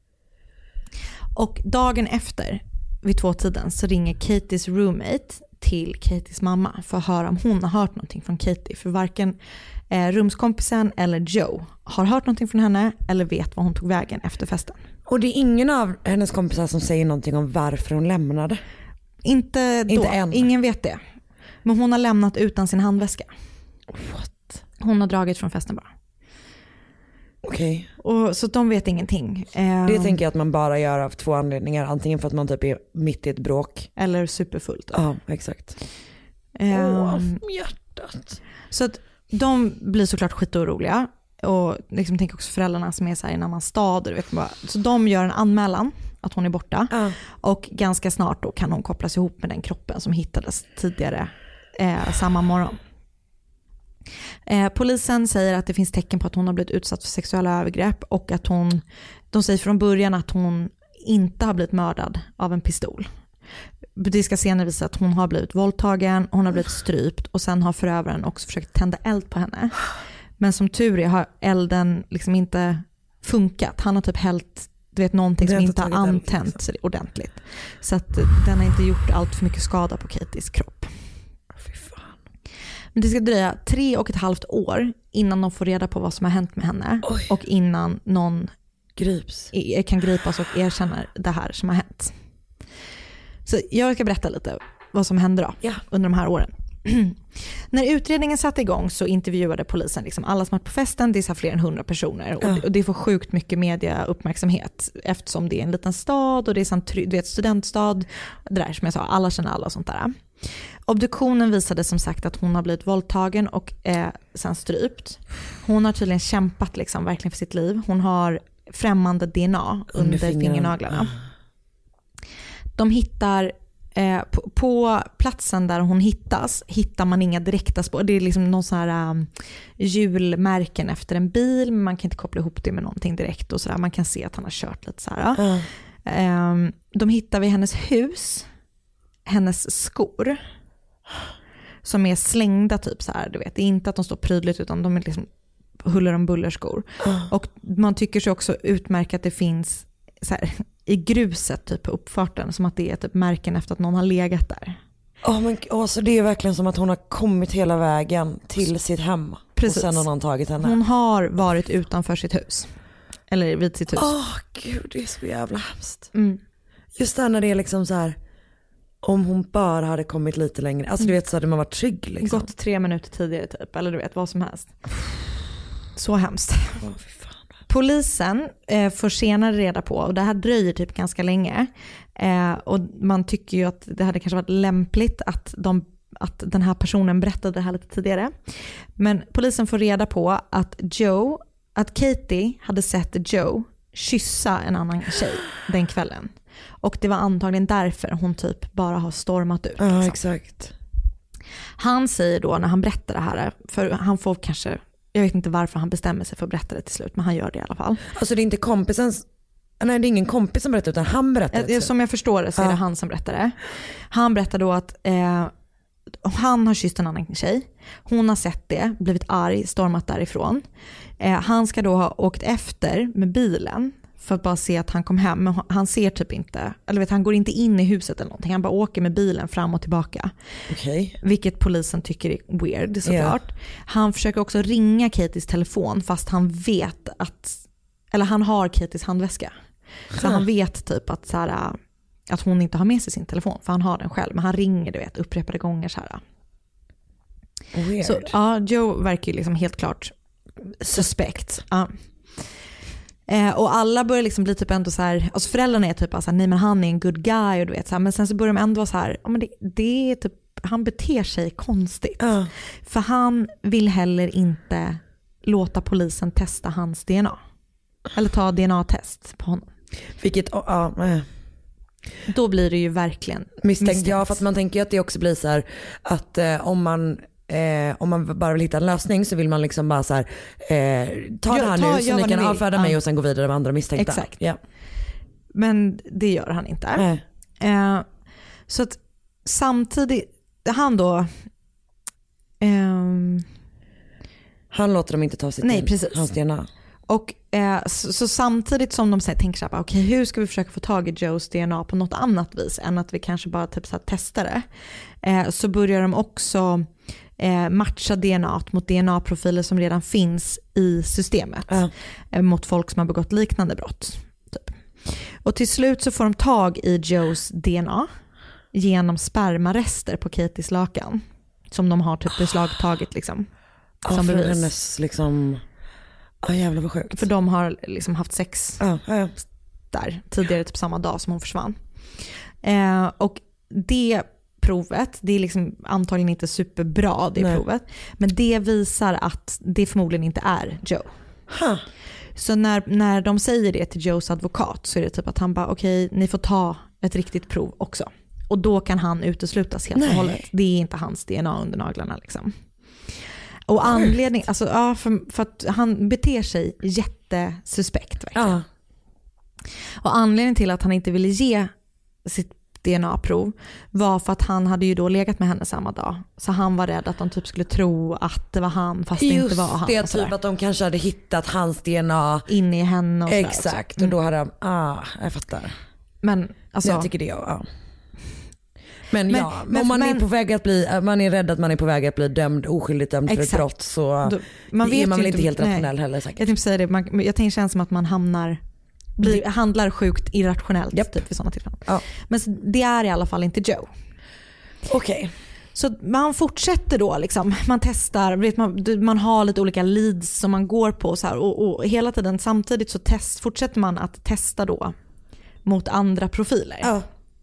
Och dagen efter, vid två tiden, så ringer Katies roommate till Katies mamma för att höra om hon har hört någonting från Katie. För varken eh, rumskompisen eller Joe har hört någonting från henne eller vet vad hon tog vägen efter festen. Och det är ingen av hennes kompisar som säger någonting om varför hon lämnade? Inte då, Inte än. Ingen vet det. Men hon har lämnat utan sin handväska. What? Hon har dragit från festen bara. Okej. Okay. Så de vet ingenting. Det tänker jag att man bara gör av två anledningar. Antingen för att man typ är mitt i ett bråk. Eller superfullt. Ja, exakt. Um, Åh, hjärtat. Så att de blir såklart skitoroliga. Och liksom tänker också föräldrarna som är så här i en annan stad. Du vet, bara. Så de gör en anmälan att hon är borta. Uh. Och ganska snart då kan hon kopplas ihop med den kroppen som hittades tidigare eh, samma morgon. Eh, polisen säger att det finns tecken på att hon har blivit utsatt för sexuella övergrepp och att hon, de säger från början att hon inte har blivit mördad av en pistol. Det ska senare visa att hon har blivit våldtagen, hon har blivit strypt och sen har förövaren också försökt tända eld på henne. Men som tur är har elden liksom inte funkat. Han har typ hällt, du vet, någonting som inte har antänts liksom ordentligt. Så att den har inte gjort allt för mycket skada på Katies kropp. Men det ska dröja tre och ett halvt år innan de får reda på vad som har hänt med henne. Oj. Och innan någon grips. kan gripas och erkänner det här som har hänt. Så jag ska berätta lite vad som hände då ja. under de här åren. När utredningen satte igång så intervjuade polisen liksom alla som var på festen. Det är så fler än hundra personer och, ja. och det får sjukt mycket mediauppmärksamhet eftersom det är en liten stad och det är en du vet, studentstad. Det där som jag sa, alla känner alla och sånt där. Obduktionen visade som sagt att hon har blivit våldtagen och eh, sen strypt. Hon har tydligen kämpat liksom verkligen för sitt liv. Hon har främmande D N A under, under fingernaglarna. De hittar eh, på, på platsen där hon hittas hittar man inga direkta spår. Det är liksom någon sån här um, hjulmärken efter en bil, men man kan inte koppla ihop det med någonting direkt och så där. Man kan se att han har kört lite så här. Mm. Eh, de hittar vid hennes hus hennes skor som är slängda typ så här, du vet. Det är inte att de står prydligt utan de är liksom huller om buller skor. Mm. Och man tycker sig också utmärka att det finns så här, i gruset typ på uppfarten som att det är typ märken efter att någon har legat där. Oh, men, oh, så det är verkligen som att hon har kommit hela vägen till sitt hem. Precis. Och sen har någon tagit henne. Hon har varit utanför sitt hus. Eller vid sitt hus. Åh oh, gud, det är så jävla hemskt. Mm. Just där när det är liksom så här, om hon bara hade kommit lite längre. Alltså du vet, så hade man varit trygg liksom. Gått tre minuter tidigare typ. Eller du vet, vad som helst. Så hemskt. Oh, fy fan. Polisen eh, får senare reda på, och det här dröjer typ ganska länge. Eh, och man tycker ju att det hade kanske varit lämpligt att, de, att den här personen berättade det här lite tidigare. Men polisen får reda på att Joe, att Katie hade sett Joe kyssa en annan tjej den kvällen. Och det var antagligen därför hon typ bara har stormat ut. Ja, liksom. exakt. Han säger då när han berättar det här, för han får kanske, jag vet inte varför han bestämmer sig för att berätta det till slut, men han gör det i alla fall. Alltså det är inte kompisens, nej det är ingen kompis som berättar utan han berättar det. Som jag förstår det så är det ja. han som berättar det. Han berättar då att eh, han har kysst en annan tjej. Hon har sett det, blivit arg, stormat därifrån. Eh, han ska då ha åkt efter med bilen för att bara se att han kom hem, men han ser typ inte, eller vet, han går inte in i huset eller någonting, han bara åker med bilen fram och tillbaka. Okay. Vilket polisen tycker är weird såklart. Yeah. Han försöker också ringa Katies telefon fast han vet att, eller han har Katies handväska. Så han vet typ att, så här, att hon inte har med sig sin telefon, för han har den själv, men han ringer du vet upprepade gånger så här. Weird. Så ja, Joe verkar ju liksom helt klart suspekt. Ja. Eh, och alla börjar liksom bli typ ändå så här, alltså föräldrarna är typ så här, nej men han är en good guy och du vet så här, men sen så börjar de ändå vara så här, ja men det, det är typ, han beter sig konstigt. Uh. För han vill heller inte låta polisen testa hans D N A. Eller ta D N A-test på honom. Vilket, ja, uh, uh. Då blir det ju verkligen misstänkt. Ja, för att man tänker att det också blir så här att eh, om man Eh, om man bara vill hitta en lösning så vill man liksom bara så här, eh, ta Ja, det här ta- nu så gör ni vad kan ni vill. avfärda Ja. mig och sen gå vidare med andra misstänkta. Exakt. Ja. Men det gör han inte. Nej. Eh, så att samtidigt, han då... ehm, Han låter dem inte ta sitt Nej, precis. hans D N A. Och eh, så, så samtidigt som de säger, tänker så här, okej, hur ska vi försöka få tag i Joes D N A på något annat vis än att vi kanske bara typ så här testar det, eh, så börjar de också eh, matcha D N A mot D N A-profiler som redan finns i systemet, Ja. eh, mot folk som har begått liknande brott. Typ. Och till slut så får de tag i Joes D N A genom spermarester på Katies lakan som de har typ beslagtagit liksom, Ja, som för bevis. hennes liksom, ja jävlar vad sjukt. För de har liksom haft sex Ja, ja, ja. där tidigare, typ samma dag som hon försvann. Eh, och det provet, det är liksom antagligen inte superbra det Nej. provet, men det visar att det förmodligen inte är Joe. Huh. Så när, när de säger det till Joes advokat så är det typ att han bara, okej, ni får ta ett riktigt prov också. Och då kan han uteslutas helt och Nej. hållet. Det är inte hans D N A under naglarna liksom. Och anledning, alltså, ja, för, för att han beter sig jättesuspekt verkligen. Ja. Och anledningen till att han inte ville ge sitt D N A-prov var för att han hade ju då legat med henne samma dag. Så han var rädd att de typ skulle tro att det var han fast det Just inte var han. det, och sådär. typ att de kanske hade hittat hans D N A. Inne i henne och sådär Exakt, också. och då hade de, ah, jag fattar. Men alltså, Jag tycker det, ja. Men, Men- ja, men- om man men- är på väg att bli, man är rädd att man är på väg att bli dömd, oskyldigt dömd för ett Exakt. brott, så då, man det är vet man ju väl inte helt nej. rationell heller säkert. Jag tänkte säga det, man, jag tänker känns som att man hamnar blir, handlar sjukt irrationellt Japp. typ vid sådana tillfällen. Ja. Men så, det är i alla fall inte Joe. Okej. Så man fortsätter då liksom, man testar, vet man, man har lite olika leads som man går på så här, och, och hela tiden samtidigt så test, fortsätter man att testa då mot andra profiler. Ja.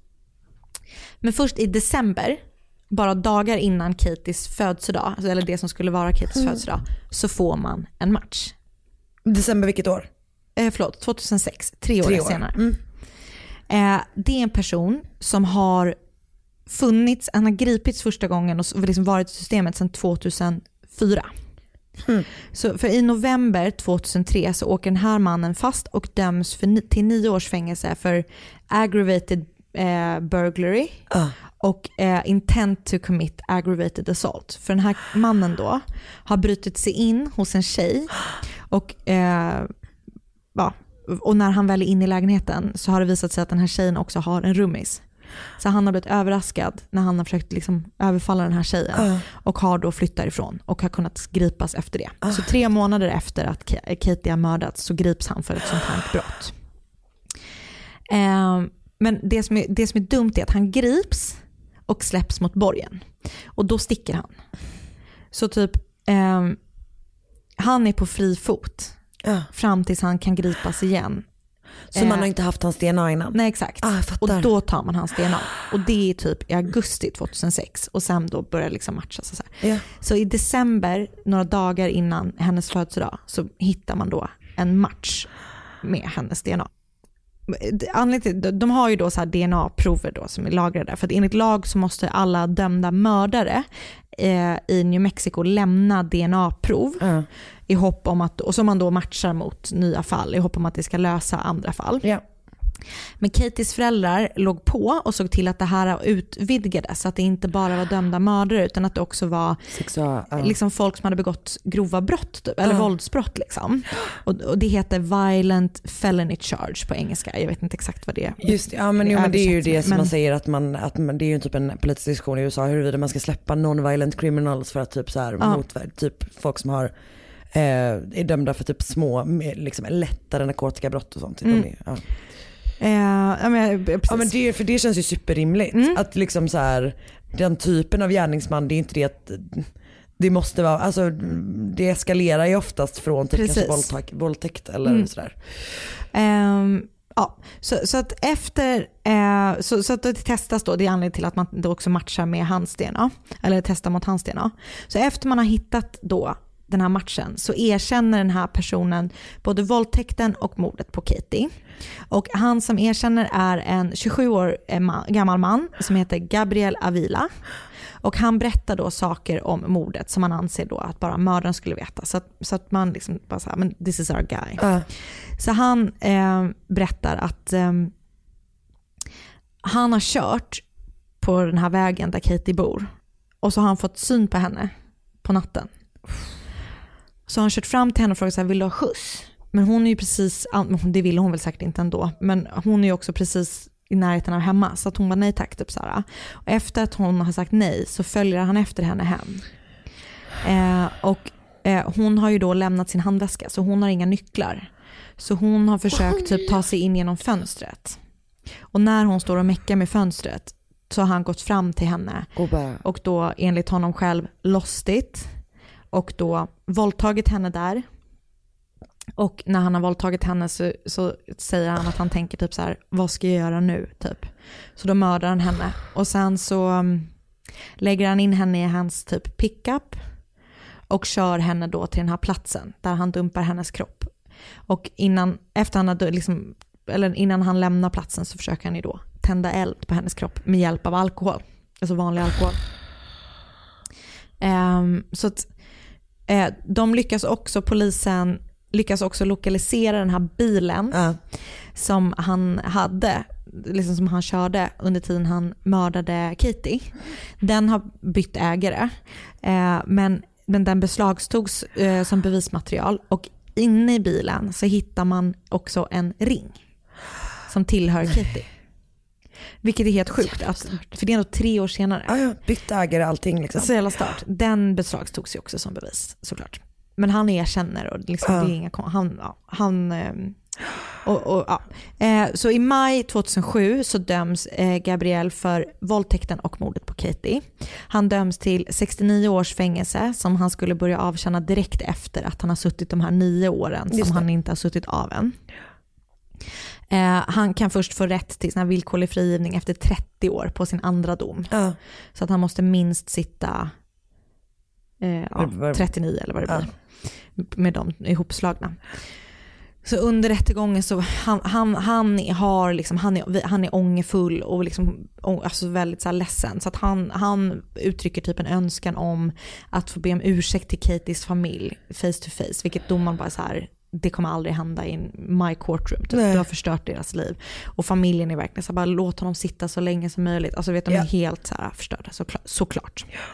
Men först i december, bara dagar innan Katies födelsedag, alltså, eller det som skulle vara Katies Mm. födelsedag, så får man en match. December vilket år? Eh, förlåt, tjugohundrasex, tre år, Tre år. senare. Mm. Eh, det är en person som har funnits, han har gripits första gången och liksom varit i systemet sedan tvåtusenfyra. Mm. Så för i november tjugohundratre så åker den här mannen fast och döms för, ni- till nio års fängelse för aggravated eh, burglary Ja. och eh, intent to commit aggravated assault. För den här mannen då har brutit sig in hos en tjej och eh, ja, och när han väl är inne i lägenheten så har det visat sig att den här tjejen också har en rummis. Så han har blivit överraskad när han har försökt liksom överfalla den här tjejen Ja. och har då flyttat därifrån och har kunnat gripas efter det. Ah. Så tre månader efter att Ka- Katie har mördats så grips han för ett sånt här brott. Eh, men det som, är, det som är dumt är att han grips och släpps mot borgen. Och då sticker han. Så typ eh, han är på fri fot Ja. fram tills han kan gripas igen. Så Eh, man har inte haft hans D N A innan? Nej, exakt. Ah, jag fattar. Och då tar man hans D N A. Och det är typ i augusti tjugohundrasex. Och sen då börjar det liksom matchas. Och så, här. Ja. Så i december, några dagar innan hennes födelsedag, så hittar man då en match med hennes D N A. Anledningen till- De har ju då så här D N A-prover då som är lagrade. För att enligt lag så måste alla dömda mördare eh, i New Mexico lämna D N A-prov. Ja. I hopp om att, och som man då matchar mot nya fall i hopp om att det ska lösa andra fall. Ja. Men Katies föräldrar låg på och såg till att det här utvidgades, så att det inte bara var dömda mördare utan att det också var Sexual, ja. liksom folk som hade begått grova brott typ, eller Ja. våldsbrott liksom. Och, och det heter violent felony charge på engelska. Jag vet inte exakt vad det är. Just det, ja, men, jo, men det är ju det som Men- man säger att man, att man, det är ju typ en politisk diskussion i U S A huruvida man ska släppa non-violent criminals för att typ så här Ja. motverka typ folk som har eh, är dömda för typ små, med, liksom lättare narkotikabrott och sånt. Mm. De är, ja. Eh, ja, men, precis. Ja, men det, för det känns ju superrimligt. Mm. Att liksom så här, den typen av gärningsman, det är inte det att det måste vara, alltså det eskalerar ju oftast från typ kanske Precis. våldtäkt, våldtäkt eller Mm. sådär. Ehm, ja, så, så att efter eh, så, så att det testas då, det är anledningen till att man då också matchar med hans D N A, eller testar mot hans D N A. Så efter man har hittat då den här matchen så erkänner den här personen både våldtäkten och mordet på Katie. Och han som erkänner är en tjugosju år ma- gammal man som heter Gabriel Avila. Och han berättar då saker om mordet som man anser då att bara mördaren skulle veta. Så att, så att man liksom bara så här, men this is our guy. Uh. Så han eh, berättar att eh, han har kört på den här vägen där Katie bor. Och så har han fått syn på henne på natten. Så har han kört fram till henne och frågat så här, vill du ha skjuts? Men hon är ju precis, det ville hon väl säkert inte ändå, men hon är ju också precis i närheten av hemma, så att hon var nej tack typ så här. Och efter att hon har sagt nej så följer han efter henne hem. Eh, och eh, hon har ju då lämnat sin handväska, så hon har inga nycklar. Så hon har försökt typ ta sig in genom fönstret. Och när hon står och meckar med fönstret så har han gått fram till henne och, bara... och då enligt honom själv lostit och då våldtagit henne där. Och när han har våldtagit henne så, så säger han att han tänker typ så här, vad ska jag göra nu typ. Så då mördar han henne och sen så um, lägger han in henne i hans typ pickup och kör henne då till den här platsen där han dumpar hennes kropp. Och innan efter han hade liksom, eller innan han lämnar platsen så försöker han ju då tända eld på hennes kropp med hjälp av alkohol, alltså vanlig alkohol. Um, så att uh, de lyckas också, polisen lyckas också lokalisera den här bilen uh. som han hade, liksom som han körde under tiden han mördade Katie. Den har bytt ägare, eh, men, men den beslagstogs eh, som bevismaterial, och inne i bilen så hittar man också en ring som tillhör Katie. Vilket är helt sjukt, att, för det är ändå tre år senare. Ja, ja, bytt ägare, allting liksom. Så jävla start. Den beslagstogs ju också som bevis, såklart. Men han erkänner och liksom, uh. det är inga, han, ja, han och, och, ja. eh, så i maj tjugohundrasju så döms eh, Gabriel för våldtäkten och mordet på Katie. Han döms till sextionio års fängelse som han skulle börja avtjäna direkt efter att han har suttit de här nio åren som han inte har suttit av än. Eh, han kan först få rätt till sån här villkorlig frigivning efter trettio år på sin andra dom. Uh. Så att han måste minst sitta eh, ja, trettionio eller vad det blir. Uh. Med dem ihopslagna. Så under rättegången så han, han, han har liksom, han är, han är ångerfull och liksom, alltså väldigt så här ledsen. Så att han, han uttrycker typ en önskan om att få be om ursäkt till Katies familj face to face. Vilket domaren bara så här, det kommer aldrig hända i my courtroom. Typ. Du har förstört deras liv. Och familjen är verkligen så här, bara låt honom sitta så länge som möjligt. Alltså vet de yeah. är helt så här förstörda, såklart. såklart. Yeah.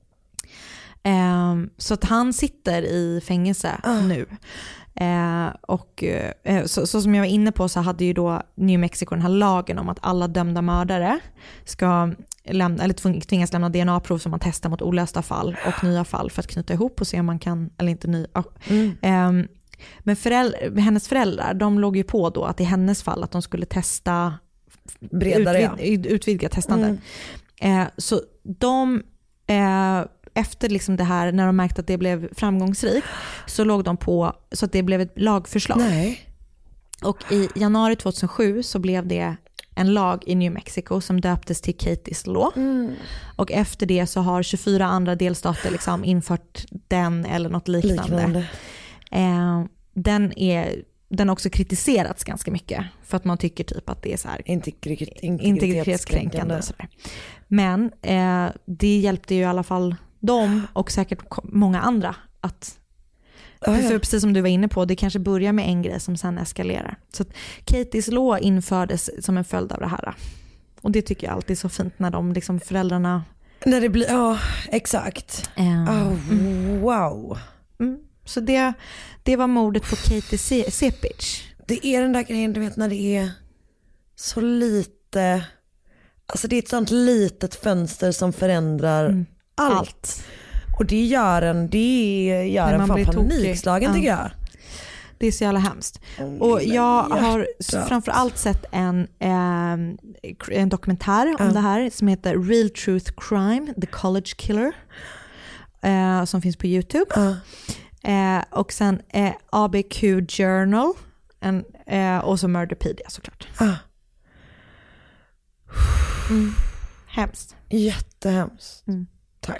Um, så att han sitter i fängelse uh. nu. Uh, och uh, så, så som jag var inne på så hade ju då New Mexico den här lagen om att alla dömda mördare ska lämna, eller tvingas lämna D N A-prov som man testar mot olösta fall och nya fall för att knyta ihop och se om man kan, eller inte ny. Uh, mm. um, men föräldrar, hennes föräldrar, de låg ju på då att i hennes fall att de skulle testa bredare, utvid, ja. utvidga testande. Mm. Uh, så de uh, efter liksom det här, när de märkte att det blev framgångsrikt, så låg de på så att det blev ett lagförslag. Nej. Och i januari tjugohundrasju så blev det en lag i New Mexico som döptes till Katie's Law. Mm. Och efter det så har tjugofyra andra delstater liksom infört den eller något liknande. liknande. Eh, den är den har också kritiserats ganska mycket för att man tycker typ att det är så här Integrit- integritetskränkande och sådär. Men eh, det hjälpte ju i alla fall dem och säkert många andra att oh, ja. för precis som du var inne på, det kanske börjar med en grej som sen eskalerar. Så att Katie's Law infördes som en följd av det här. Och det tycker jag alltid är så fint när de liksom föräldrarna när det blir, ja, oh, exakt. Um, oh, mm. wow. Mm. Så det, det var mordet på Katie Sepich. Det är den där grejen, du vet, när det är så lite, alltså det är ett sånt litet fönster som förändrar mm. allt. allt. Och det gör en, det gör en fan panikslagen tycker jag. Det är så jävla hemskt. Mm, och jag har framförallt sett en, eh, en dokumentär om mm. det här som heter Real Truth Crime, The College Killer. Eh, som finns på YouTube. Mm. Eh, och sen eh, A B Q Journal en, eh, och så Murderpedia såklart. Mm. Mm. Hemskt. Jättehemskt. Mm. Tack.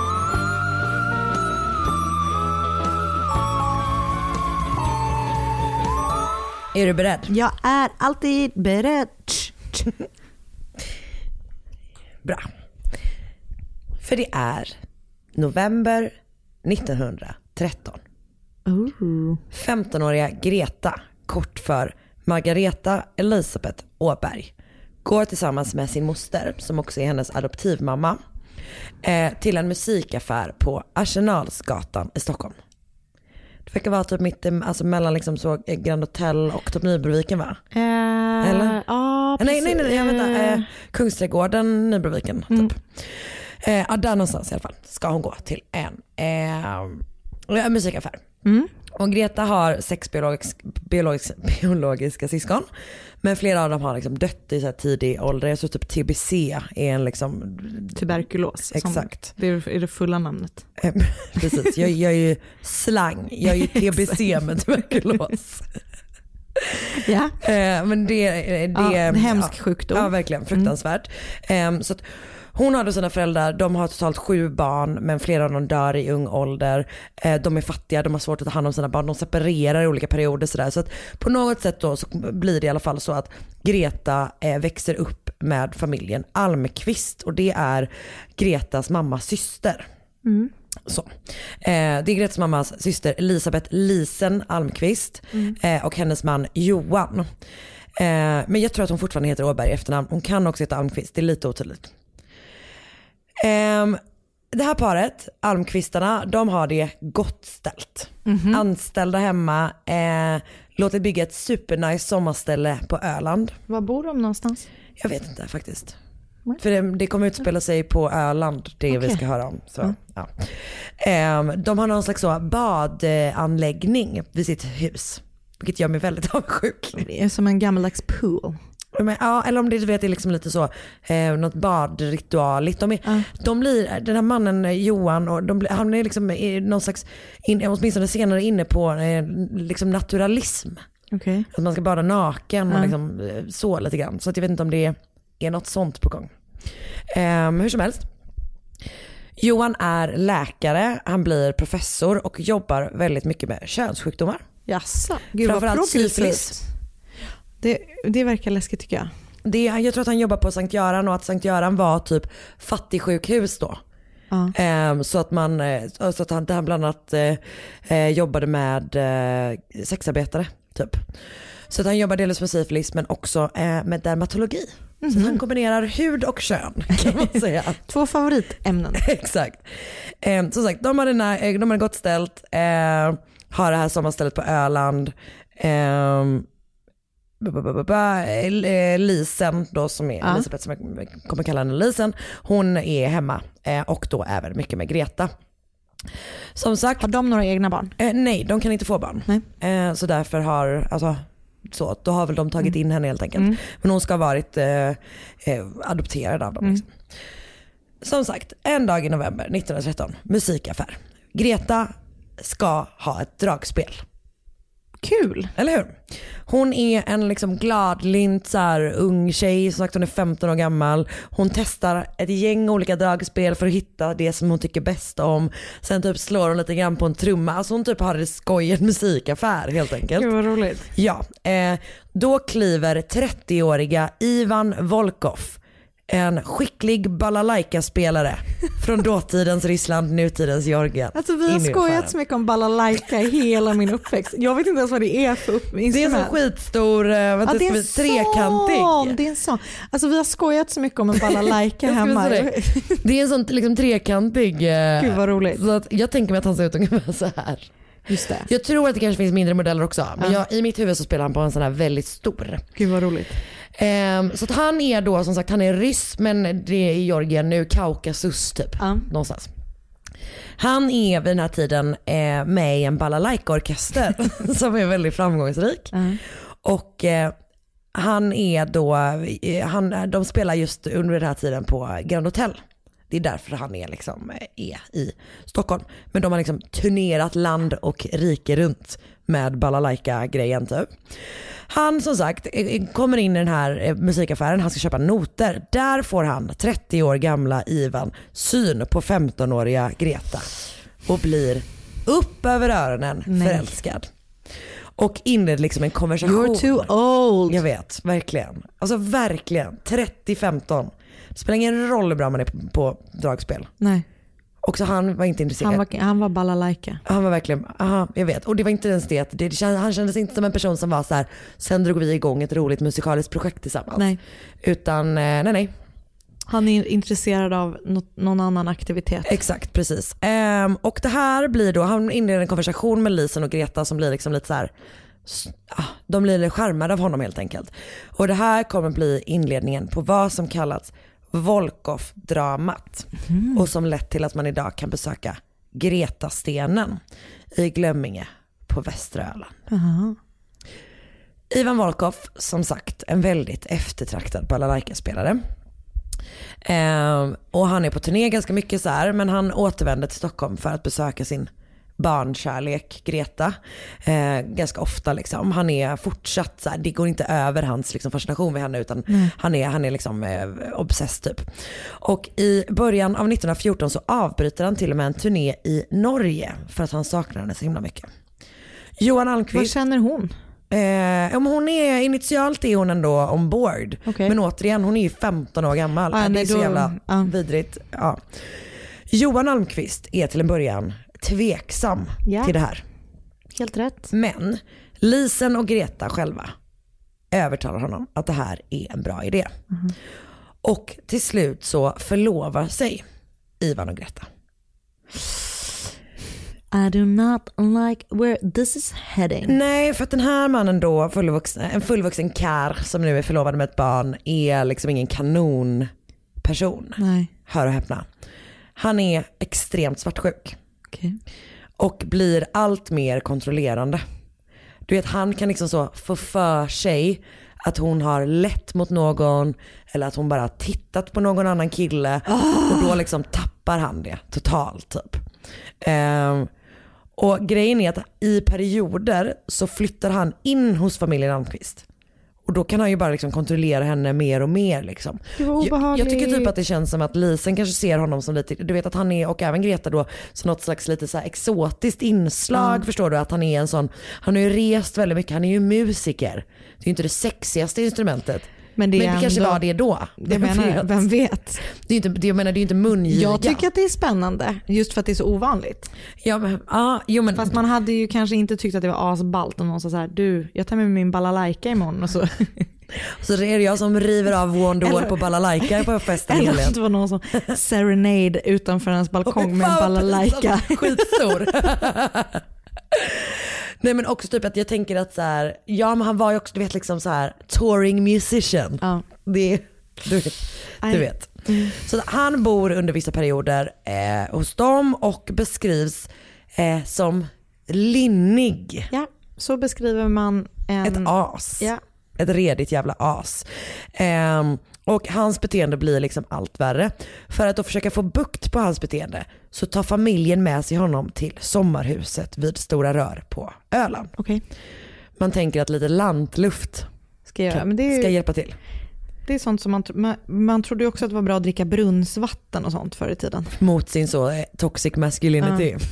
Är du beredd? Jag är alltid beredd. Bra. För det är november nittonhundratretton. Ooh. femtonåriga Greta, kort för Margareta Elisabeth Åberg, går tillsammans med sin moster, som också är hennes adoptivmamma, eh, till en musikaffär på Arsenalsgatan i Stockholm. Det verkar vara typ mitt, alltså mellan liksom så Grand Hotel och Top Nybroviken, va? Eh, Eller? Ja, nej, nej, nej, jag vänta. Eh, Eh, Kungsträdgården, Nybroviken, typ. Mm. Eh, ja, där någonstans i alla fall ska hon gå till en eh, musikaffär. Mm. Och Greta har sex biologisk, biologisk, biologiska syskon, men flera av dem har liksom dött i så här tidig ålder. Jag tror typ T B C är en liksom... Tuberkulos. Exakt. Som, det är det fulla namnet. Precis, jag, jag är ju slang. Jag är ju T B C med tuberkulos. Ja. Eh, men det, det ja, en hemsk ja, sjukdom. Ja, verkligen. Fruktansvärt. Mm. Eh, så att hon har då sina föräldrar, de har totalt sju barn, men flera av dem dör i ung ålder. Eh, de är fattiga, de har svårt att ta hand om sina barn, de separerar i olika perioder. Sådär. Så att på något sätt då så blir det i alla fall så att Greta eh, växer upp med familjen Almqvist, och det är Gretas mammas syster. Mm. Så. Eh, det är Gretas mammas syster Elisabeth Lisen Almqvist mm. eh, och hennes man Johan. Eh, men jag tror att hon fortfarande heter Åberg i efternamn. Hon kan också heta Almqvist, det är lite otydligt. Um, det här paret, Almqvistarna, de har det gott ställt. Mm-hmm. Anställda hemma, eh, låter bygga ett supernice sommarställe på Öland. Var bor de någonstans? Jag vet inte faktiskt. Mm. För det, det kommer utspela sig på Öland, det okay. vi ska höra om. Så, mm. ja. um, de har någon slags så badanläggning vid sitt hus, vilket gör mig väldigt avundsjuk. Det är som en gammaldags pool. Men, ja, eller om det, vet, är liksom lite så eh, något badritualigt. De, är, mm. de blir, den här mannen Johan, och de blir, han är liksom är någon slags in, åtminstone senare inne på eh, liksom naturalism. Okay. Att man ska bada naken mm. och liksom, så lite grann. Så att jag vet inte om det är något sånt på gång. Eh, hur som helst. Johan är läkare, han blir professor och jobbar väldigt mycket med könssjukdomar. Jaså, gud vad framförallt syfilis. Det, det verkar läskigt tycker jag. Det, jag tror att han jobbar på Sankt Göran, och att Sankt Göran var typ fattigsjukhus då. Uh. Eh, så att man så att han, han bland annat eh, jobbade med eh, sexarbetare typ. Så att han jobbar dels med syfilis men också eh, med dermatologi. Mm-hmm. Så att han kombinerar hud och kön, kan man säga. Två favoritämnen. Exakt. Eh, som sagt, de har det, de har gott ställt, eh, har det här sommarstället på Öland. Eh, Lisen då, som är ja. Elisabeth, som jag kommer kalla henne Lisen, hon är hemma eh, och då även mycket med Greta. Som sagt, har de några egna barn? Eh, nej, de kan inte få barn. Nej. Eh, så därför har alltså, så, då har väl de tagit in henne helt enkelt. Mm. Men hon ska ha varit eh, eh, adopterad av dem. Mm. Liksom. Som sagt, en dag i november nittonhundratretton, musikaffär. Greta ska ha ett dragspel. Kul. Eller hur? Hon är en liksom gladlynt så här, ung tjej, som sagt hon är femton år gammal. Hon testar ett gäng olika dragspel för att hitta det som hon tycker bäst om. Sen typ slår hon lite grann på en trumma. Alltså hon typ har det skoj, en musikaffär helt enkelt. Det var roligt. Ja, eh, då kliver trettioåriga Ivan Volkov, en skicklig balalaika-spelare från dåtidens Ryssland, nutidens Georgien. Alltså vi har skojat så mycket om balalaika i hela min uppväxt. Jag vet inte ens vad det är för instrument. Det är en sån skitstor, ja, det är en trekantig. Sån, det är en sån. Alltså vi har skojat så mycket om en balalaika hemma. Det. det är en sån liksom trekantig. Gud vad roligt. Så att jag tänker mig att han ser ut ungefär så här. Just det. Jag tror att det kanske finns mindre modeller också. Men jag, i mitt huvud så spelar han på en sån här väldigt stor. Gud vad roligt. Um, så att han är då som sagt, han är ryss, men det är i Georgien nu, Kaukasus typ, uh. någonstans. Han är vid den här tiden eh, med i en balalaika-orkester som är väldigt framgångsrik. Uh. Och eh, han är då, eh, han, de spelar just under den här tiden på Grand Hotel. Det är därför han är, liksom, är i Stockholm. Men de har liksom turnerat land och rike runt med balalaika-grejen typ. Han som sagt kommer in i den här musikaffären, han ska köpa noter. Där får han trettio år gamla Ivan syn på femtonåriga Greta och blir upp över öronen Nej. förälskad. Och inledde liksom en konversation. You're too old. Jag vet, verkligen. Alltså verkligen. trettio femton. Det spelar ingen roll hur bra man är på, på dragspel. Nej. Också han var inte intresserad. Han var, han var balalaika. Han var verkligen, aha, jag vet. Och det var inte ens det. det, det han kändes inte som en person som var så här, sen drog vi igång ett roligt musikaliskt projekt tillsammans. Nej. Utan, nej nej. Han är intresserad av något, någon annan aktivitet. Exakt, precis. Ehm, och det här blir då, han inleder en konversation med Lisen och Greta som blir liksom lite så här, de blir lite charmade av honom helt enkelt. Och det här kommer bli inledningen på vad som kallats Volkov-dramat. Mm. Och som lett till att man idag kan besöka Gretastenen i Glömminge på västra Öland. Uh-huh. Ivan Volkov, som sagt, en väldigt eftertraktad balalaika-spelare. Eh, och han är på turné ganska mycket så här, men han återvänder till Stockholm för att besöka sin barnkärlek Greta eh, ganska ofta liksom. Han är fortsatt så här, det går inte över hans liksom, fascination vid henne, utan mm. han är, han är liksom eh, obsessed typ. Och i början av nittonhundrafjorton så avbryter han till och med en turné i Norge för att han saknar henne så himla mycket. Johan Almqvist. Vad känner hon? Eh, om hon är initialt är hon ändå ombord. Okay. Men återigen, hon är ju femton år gammal. Ah, det är så då, jävla ah. vidrigt. Ja. Johan Almqvist är till en början tveksam yeah. till det här. Helt rätt. Men Lisen och Greta själva övertalar honom att det här är en bra idé. Mm. Och till slut så förlovar sig Ivan och Greta. I do not like where this is heading. Nej, för att den här mannen då, fullvuxen, en fullvuxen kär som nu är förlovad med ett barn, är liksom ingen kanonperson. Nej. Hör och häpna. Han är extremt svartsjuk. Okay. Och blir allt mer kontrollerande. Du vet, han kan liksom så få för sig att hon har lett mot någon, eller att hon bara tittat på någon annan kille. Oh. Och då liksom tappar han det totalt typ. Um, och grejen är att i perioder så flyttar han in hos familjen Almqvist. Och då kan han ju bara liksom kontrollera henne mer och mer liksom. Jag, jag tycker typ att det känns som att Lisen kanske ser honom som lite, du vet att han är, och även Greta då, som något slags lite så här exotiskt inslag, mm. förstår du, att han är en sån, han har ju rest väldigt mycket, han är ju musiker. Det är ju inte det sexigaste instrumentet. Men det, Men det ändå, kanske var det då. Det menar, vem vet? Det är inte, det, jag menar, det är inte mungiga. Jag tycker att det är spännande, just för att det är så ovanligt. Ja, men, ah, jo, men, Fast man hade ju kanske inte tyckt att det var asballt om någon sa så här, du, jag tar med min balalaika imorgon och så. Så det är jag som river av Wonderwall på balalaika på festen. Eller att det var någon som serenade utanför hans balkong med en balalaika. Skitstor. Nej, men också typ att jag tänker att så här, ja, men han var ju också, du vet, liksom så här touring musician. Ja. Det, du vet. Du vet. Mm. Så han bor under vissa perioder eh, hos dem och beskrivs eh, som linnig. Ja, så beskriver man en... Ett as. Ja. Ett redigt jävla as. Eh, och hans beteende blir liksom allt värre. För att då försöka få bukt på hans beteende så tar familjen med sig honom till sommarhuset vid Stora Rör på Öland. Okay. Man tänker att lite lantluft ska, göra. Men det är, ska hjälpa till. Det är sånt som man, man, man trodde också att det var bra att dricka brunnsvatten och sånt förr i tiden. Mot sin så eh, toxic masculinity. Uh.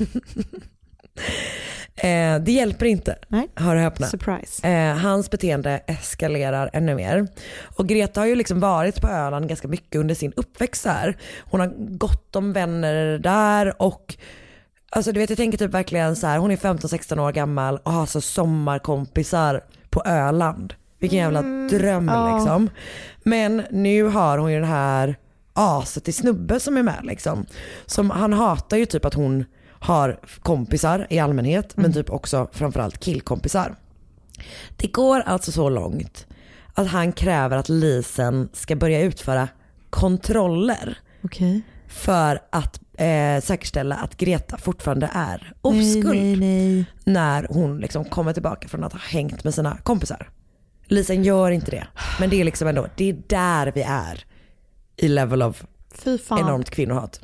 Eh, det hjälper inte. Nej. Hör och häpna. Surprise. Eh, hans beteende eskalerar ännu mer. Och Greta har ju liksom varit på Öland ganska mycket under sin uppväxt här. Hon har gott om vänner där och alltså du vet, jag tänker typ verkligen så här, hon är femton sexton år gammal och har så sommarkompisar på Öland. Vilken jävla mm, dröm ja. liksom. Men nu har hon ju den här aset i snubbe som är med liksom. Som, han hatar ju typ att hon har kompisar i allmänhet, mm. men typ också framförallt killkompisar. Det går alltså så långt att han kräver att Lisen ska börja utföra kontroller okay. för att eh, säkerställa att Greta fortfarande är oskuld nej, nej, nej. när hon liksom kommer tillbaka från att ha hängt med sina kompisar. Lisen gör inte det, men det är liksom ändå, det är där vi är i level of enormt kvinnohat.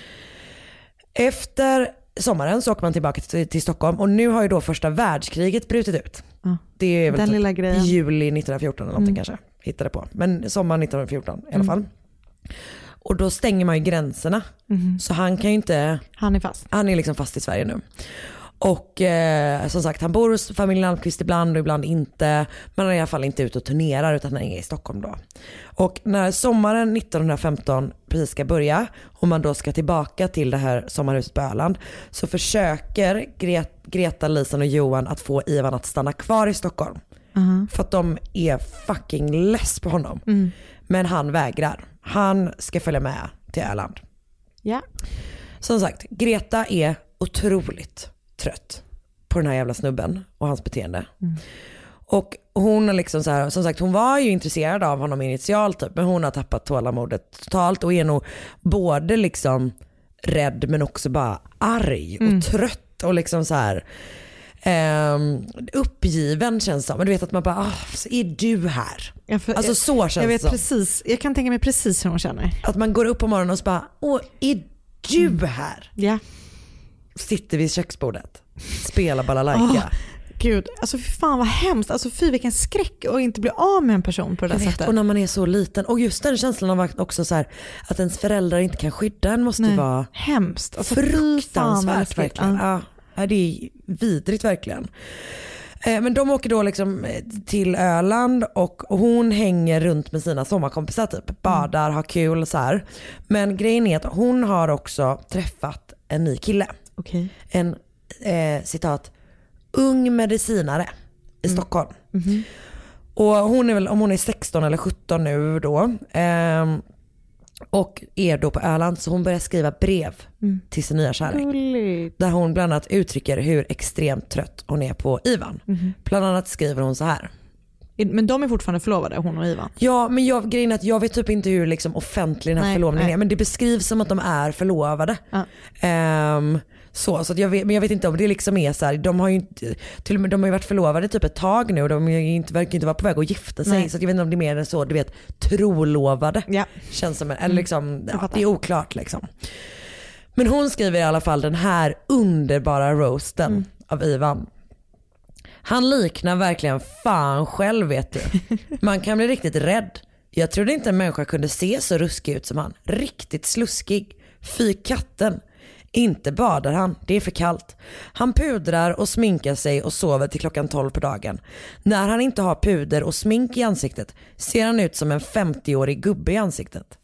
Efter sommaren så åker man tillbaka till, till Stockholm och nu har ju då första världskriget brutit ut. Ja, det är väl den typ lilla grejen. Juli nittonhundrafjorton eller någonting mm. kanske. Hittade på. Men sommar nittonhundrafjorton i alla fall. Mm. Och då stänger man ju gränserna. Mm. Så han kan ju inte... Han är fast. Han är liksom fast i Sverige nu. Och eh, som sagt, han bor hos familjen Almqvist ibland och ibland inte. Men han är i alla fall inte ute och turnerar utan han är i Stockholm då. Och när sommaren nittonhundrafemton precis ska börja och man då ska tillbaka till det här sommarhuset på Öland, så försöker Gret- Greta, Lisen och Johan att få Ivan att stanna kvar i Stockholm. Uh-huh. För att de är fucking less på honom. Mm. Men han vägrar. Han ska följa med till Öland. Ja. Som sagt, Greta är otroligt trött på den här jävla snubben och hans beteende. Mm. Och hon har liksom så här, som sagt, hon var ju intresserad av honom initialt typ, men hon har tappat tålamodet totalt och är nog både liksom rädd men också bara arg och mm. trött och liksom så här Um, uppgiven känns som. Men du vet att man bara, ah, så är du här? Ja, för, alltså så känns jag vet det precis, jag kan tänka mig precis hur hon känner. Att man går upp på morgonen och så bara, åh, är du mm. här? Ja. Sitter vid köksbordet, spelar balalaika. Oh, gud, alltså fy fan vad hemskt. Alltså fy vilken skräck och inte bli av med en person på det där jag vet, sättet. Och när man är så liten. Och just den känslan av också så här, att ens föräldrar inte kan skydda en måste ju vara hemskt. Alltså, fruktansvärt verkligen. Ja. Ja, det är vidrigt verkligen. Men de åker då liksom till Öland och hon hänger runt med sina sommarkompisar typ. Badar, har kul så här. Men grejen är att hon har också träffat en ny kille. Okay. En eh, citat ung medicinare i mm. Stockholm. Mm-hmm. Och hon är väl, om hon är sexton eller sjutton nu då. Eh, och är då på Öland, så hon börjar skriva brev mm. till sin nya kärlek. Gulligt. Där hon bland annat uttrycker hur extremt trött hon är på Ivan. Mm. Bland annat skriver hon så här. Men de är fortfarande förlovade, hon och Ivan? Ja, men jag, grejen är att jag vet typ inte hur liksom offentlig den här nej, förlovningen nej. är. Men det beskrivs som att de är förlovade. Ah. Um, så, så att jag vet, men jag vet inte om det liksom är så här. De har ju inte, till och med, de har ju varit förlovade typ ett tag nu och de inte, verkar inte vara på väg att gifta sig. Nej. Så att jag vet inte om det är mer än så, du vet, trolovade. Ja. Känns som en, eller liksom, ja, det är oklart liksom. Men hon skriver i alla fall den här underbara roasten mm. av Ivan. Han liknar verkligen fan själv, vet du. Man kan bli riktigt rädd. Jag trodde inte en människa kunde se så ruskig ut som han. Riktigt sluskig. Fy katten. Inte badar han, det är för kallt. Han pudrar och sminkar sig och sover till klockan tolv på dagen. När han inte har puder och smink i ansiktet ser han ut som en femtioårig gubbe i ansiktet.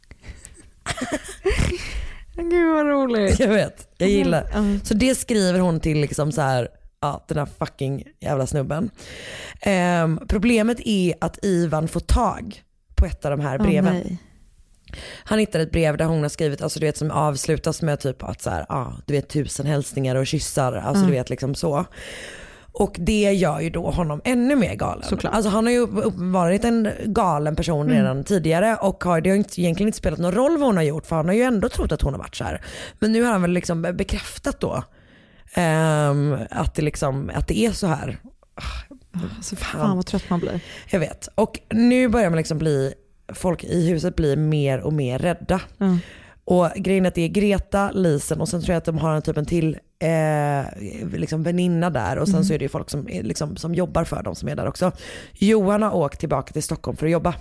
Gud vad roligt. Jag vet, jag gillar. Mm. Så det skriver hon till liksom så här, ja, den här fucking jävla snubben. Um, problemet är att Ivan får tag på ett av de här breven. Oh, han hittar ett brev där hon har skrivit, alltså du vet, som avslutas med typ att så här, ja, du vet, tusen hälsningar och kyssar, alltså mm. du vet liksom så. Och det gör ju då honom ännu mer galen. Såklart. Alltså han har ju varit en galen person mm. redan tidigare och har, det har inte, egentligen inte spelat någon roll vad hon har gjort, för han har ju ändå trott att hon har varit så här. Men nu har han väl liksom bekräftat då um, att, det liksom, att det är så här. Alltså fan vad trött man blir. Jag vet. Och nu börjar man liksom bli, folk i huset blir mer och mer rädda. Mm. Och grejen är att det är Greta, Lisen och sen tror jag att de har en typ en till eh, liksom väninna där. Och sen mm. så är det ju folk som, är, liksom, som jobbar för dem som är där också. Johan har åkt tillbaka till Stockholm för att jobba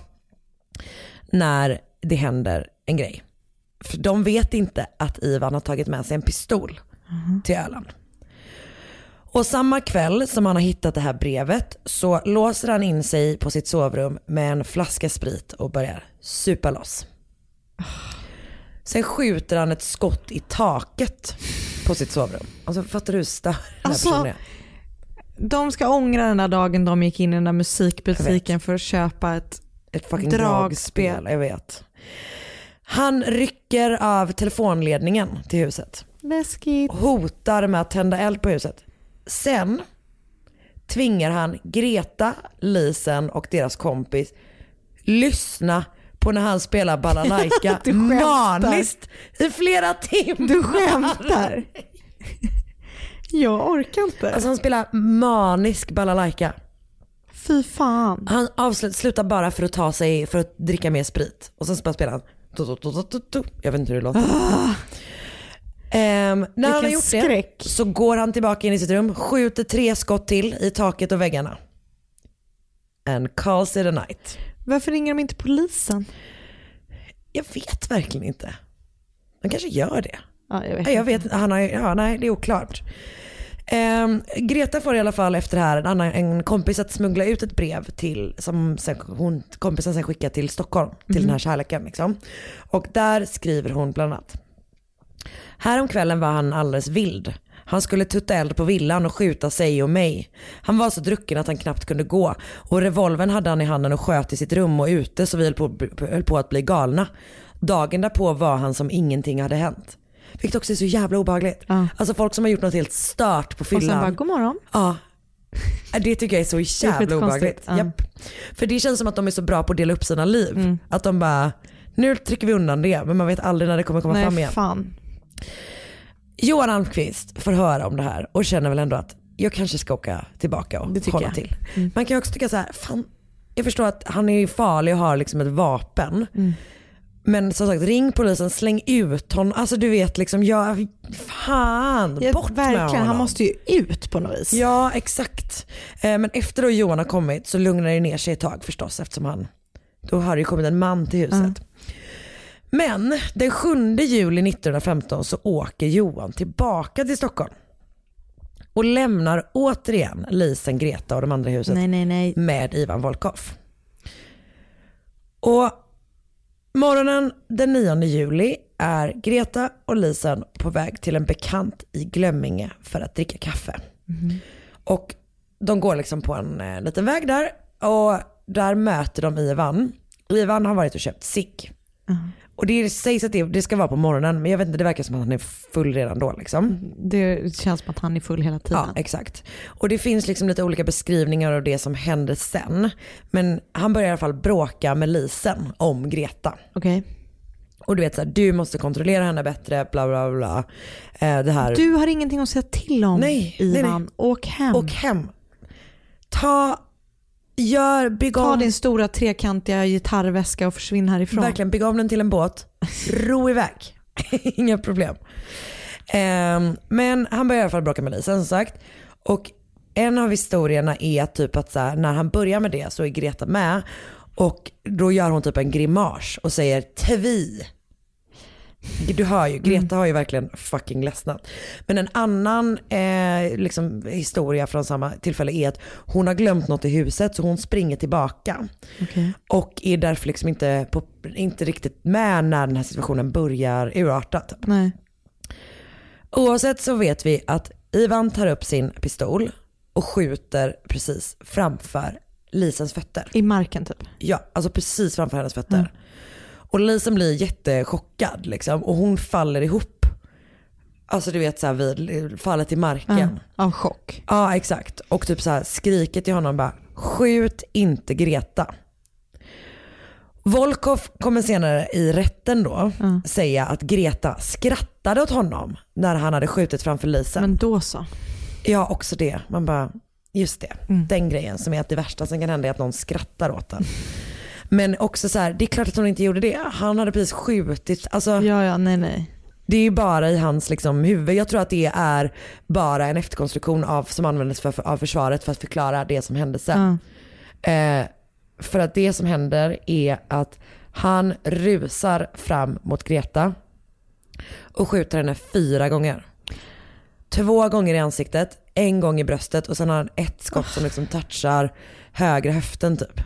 när det händer en grej. För de vet inte att Ivan har tagit med sig en pistol mm. till Öland. Och samma kväll som han har hittat det här brevet så låser han in sig på sitt sovrum med en flaska sprit och börjar supa loss. Sen skjuter han ett skott i taket på sitt sovrum. Alltså fattar du hur stör den här alltså, personen är? De ska ångra den där dagen de gick in i den där musikbutiken för att köpa ett, ett fucking dragspel. dragspel. Jag vet. Han rycker av telefonledningen till huset. Läskigt. Hotar med att tända eld på huset. Sen tvingar han Greta, Lisen och deras kompis lyssna på när han spelar balalaika maniskt i flera timmar. Du skämtar. Jag orkar inte. Alltså han spelar manisk balalaika. Fy fan. Han avslutar bara för att ta sig, för att dricka mer sprit. Och sen spelar han. Jag vet inte hur det låter. Ah. Um, när Vilken han har gjort skräck. Det så går han tillbaka in i sitt rum, skjuter tre skott till i taket och väggarna. And calls it a night. Varför ringer de inte polisen? Jag vet verkligen inte. De kanske gör det. Ja, jag vet. Ja, jag vet, han har, ja, nej, det är oklart. Eh, Greta får i alla fall efter det här en, annan, en kompis att smuggla ut ett brev till som sen, hon, kompisen sen skickar till Stockholm till Mm. den här kärleken liksom. Och där skriver hon bland annat: här om kvällen var han alldeles vild. Han skulle tutta eld på villan och skjuta sig och mig. Han var så drucken att han knappt kunde gå. Och revolvern hade han i handen och sköt i sitt rum och ute, så vi höll på, höll på att bli galna. Dagen därpå var han som ingenting hade hänt. Vilket också är så jävla obehagligt. Ja. Alltså folk som har gjort något helt stört på fyllan. Och sen bara, god morgon. Ja. Det tycker jag är så jävla obehagligt. Ja. Japp. För det känns som att de är så bra på att dela upp sina liv. Mm. Att de bara, nu trycker vi undan det, men man vet aldrig när det kommer komma Nej, fram igen. fan. Johan Almqvist får höra om det här och känner väl ändå att jag kanske ska åka tillbaka och Det tycker kolla jag. till. Mm. Man kan ju också tycka så här, fan, jag förstår att han är ju farlig och har liksom ett vapen. Mm. Men som sagt, ring polisen, släng ut honom. Alltså du vet liksom, jag, fan, Ja, bort med verkligen, honom. han måste ju ut på något vis. Ja, exakt. Eh, men efter då Johan har kommit så lugnar det ner sig ett tag förstås, eftersom han, då har det ju kommit en man till huset. Mm. Men den sjunde juli nittonhundrafemton så åker Johan tillbaka till Stockholm och lämnar återigen Lisen, Greta och de andra i huset Nej, nej, nej. med Ivan Volkov. Och morgonen den nionde juli är Greta och Lisen på väg till en bekant i Glömminge för att dricka kaffe. Mm. Och de går liksom på en eh, liten väg där och där möter de Ivan. Ivan har varit och köpt cigg. Mm. Och det sägs att det, det ska vara på morgonen, men jag vet inte, det verkar som att han är full redan då liksom. Det känns som att han är full hela tiden. Ja, exakt. Och det finns liksom lite olika beskrivningar av det som hände sen. Men han börjar i alla fall bråka med Lisen om Greta. Okej. Och du vet så här, du måste kontrollera henne bättre, bla bla bla. Eh, det här. Du har ingenting att säga till om, Nej, Ivan. nej, nej. Åk hem. Och hem. Ta, gör, bygg Ta om. din stora trekantiga gitarrväska och försvinn härifrån. Verkligen, bygga om den till en båt. Ro iväg. Inga problem. Eh, men han börjar i alla fall bråka med Lisen som sagt. Och en av historierna är typ att så här, när han börjar med det så är Greta med. Och då gör hon typ en grimas och säger tvi. Du hör ju, Greta har ju verkligen fucking ledsnat. Men en annan eh, liksom, historia från samma tillfälle är att hon har glömt något i huset så hon springer tillbaka. Okej. Och är därför liksom inte, på, inte riktigt med när den här situationen börjar urarta. Typ. Nej. Oavsett så vet vi att Ivan tar upp sin pistol och skjuter precis framför Lisens fötter. I marken typ. Ja, alltså precis framför hennes fötter. Mm. Och Lisen blir jättechockad liksom, och hon faller ihop. Alltså du vet så här vid fallet i marken. Ja, av chock. Ja, exakt. Och typ så här skriker till honom bara, skjut inte Greta. Volkov kommer senare i rätten då Ja. säga att Greta skrattade åt honom när han hade skjutit framför Lisen. Men då så. Ja, också det. Man bara, just det. Mm. Den grejen som är att det värsta som kan hända är att någon skrattar åt den. Men också så här, det är klart att hon inte gjorde det. Han hade precis skjutit. Alltså, Ja, ja, nej, nej. det är ju bara i hans liksom, huvud. Jag tror att det är bara en efterkonstruktion av, som användes för, av försvaret för att förklara det som hände sen. Ja. Eh, för att det som händer är att han rusar fram mot Greta och skjuter henne fyra gånger. Två gånger i ansiktet, en gång i bröstet och sen har han ett skott som liksom touchar högra höften typ.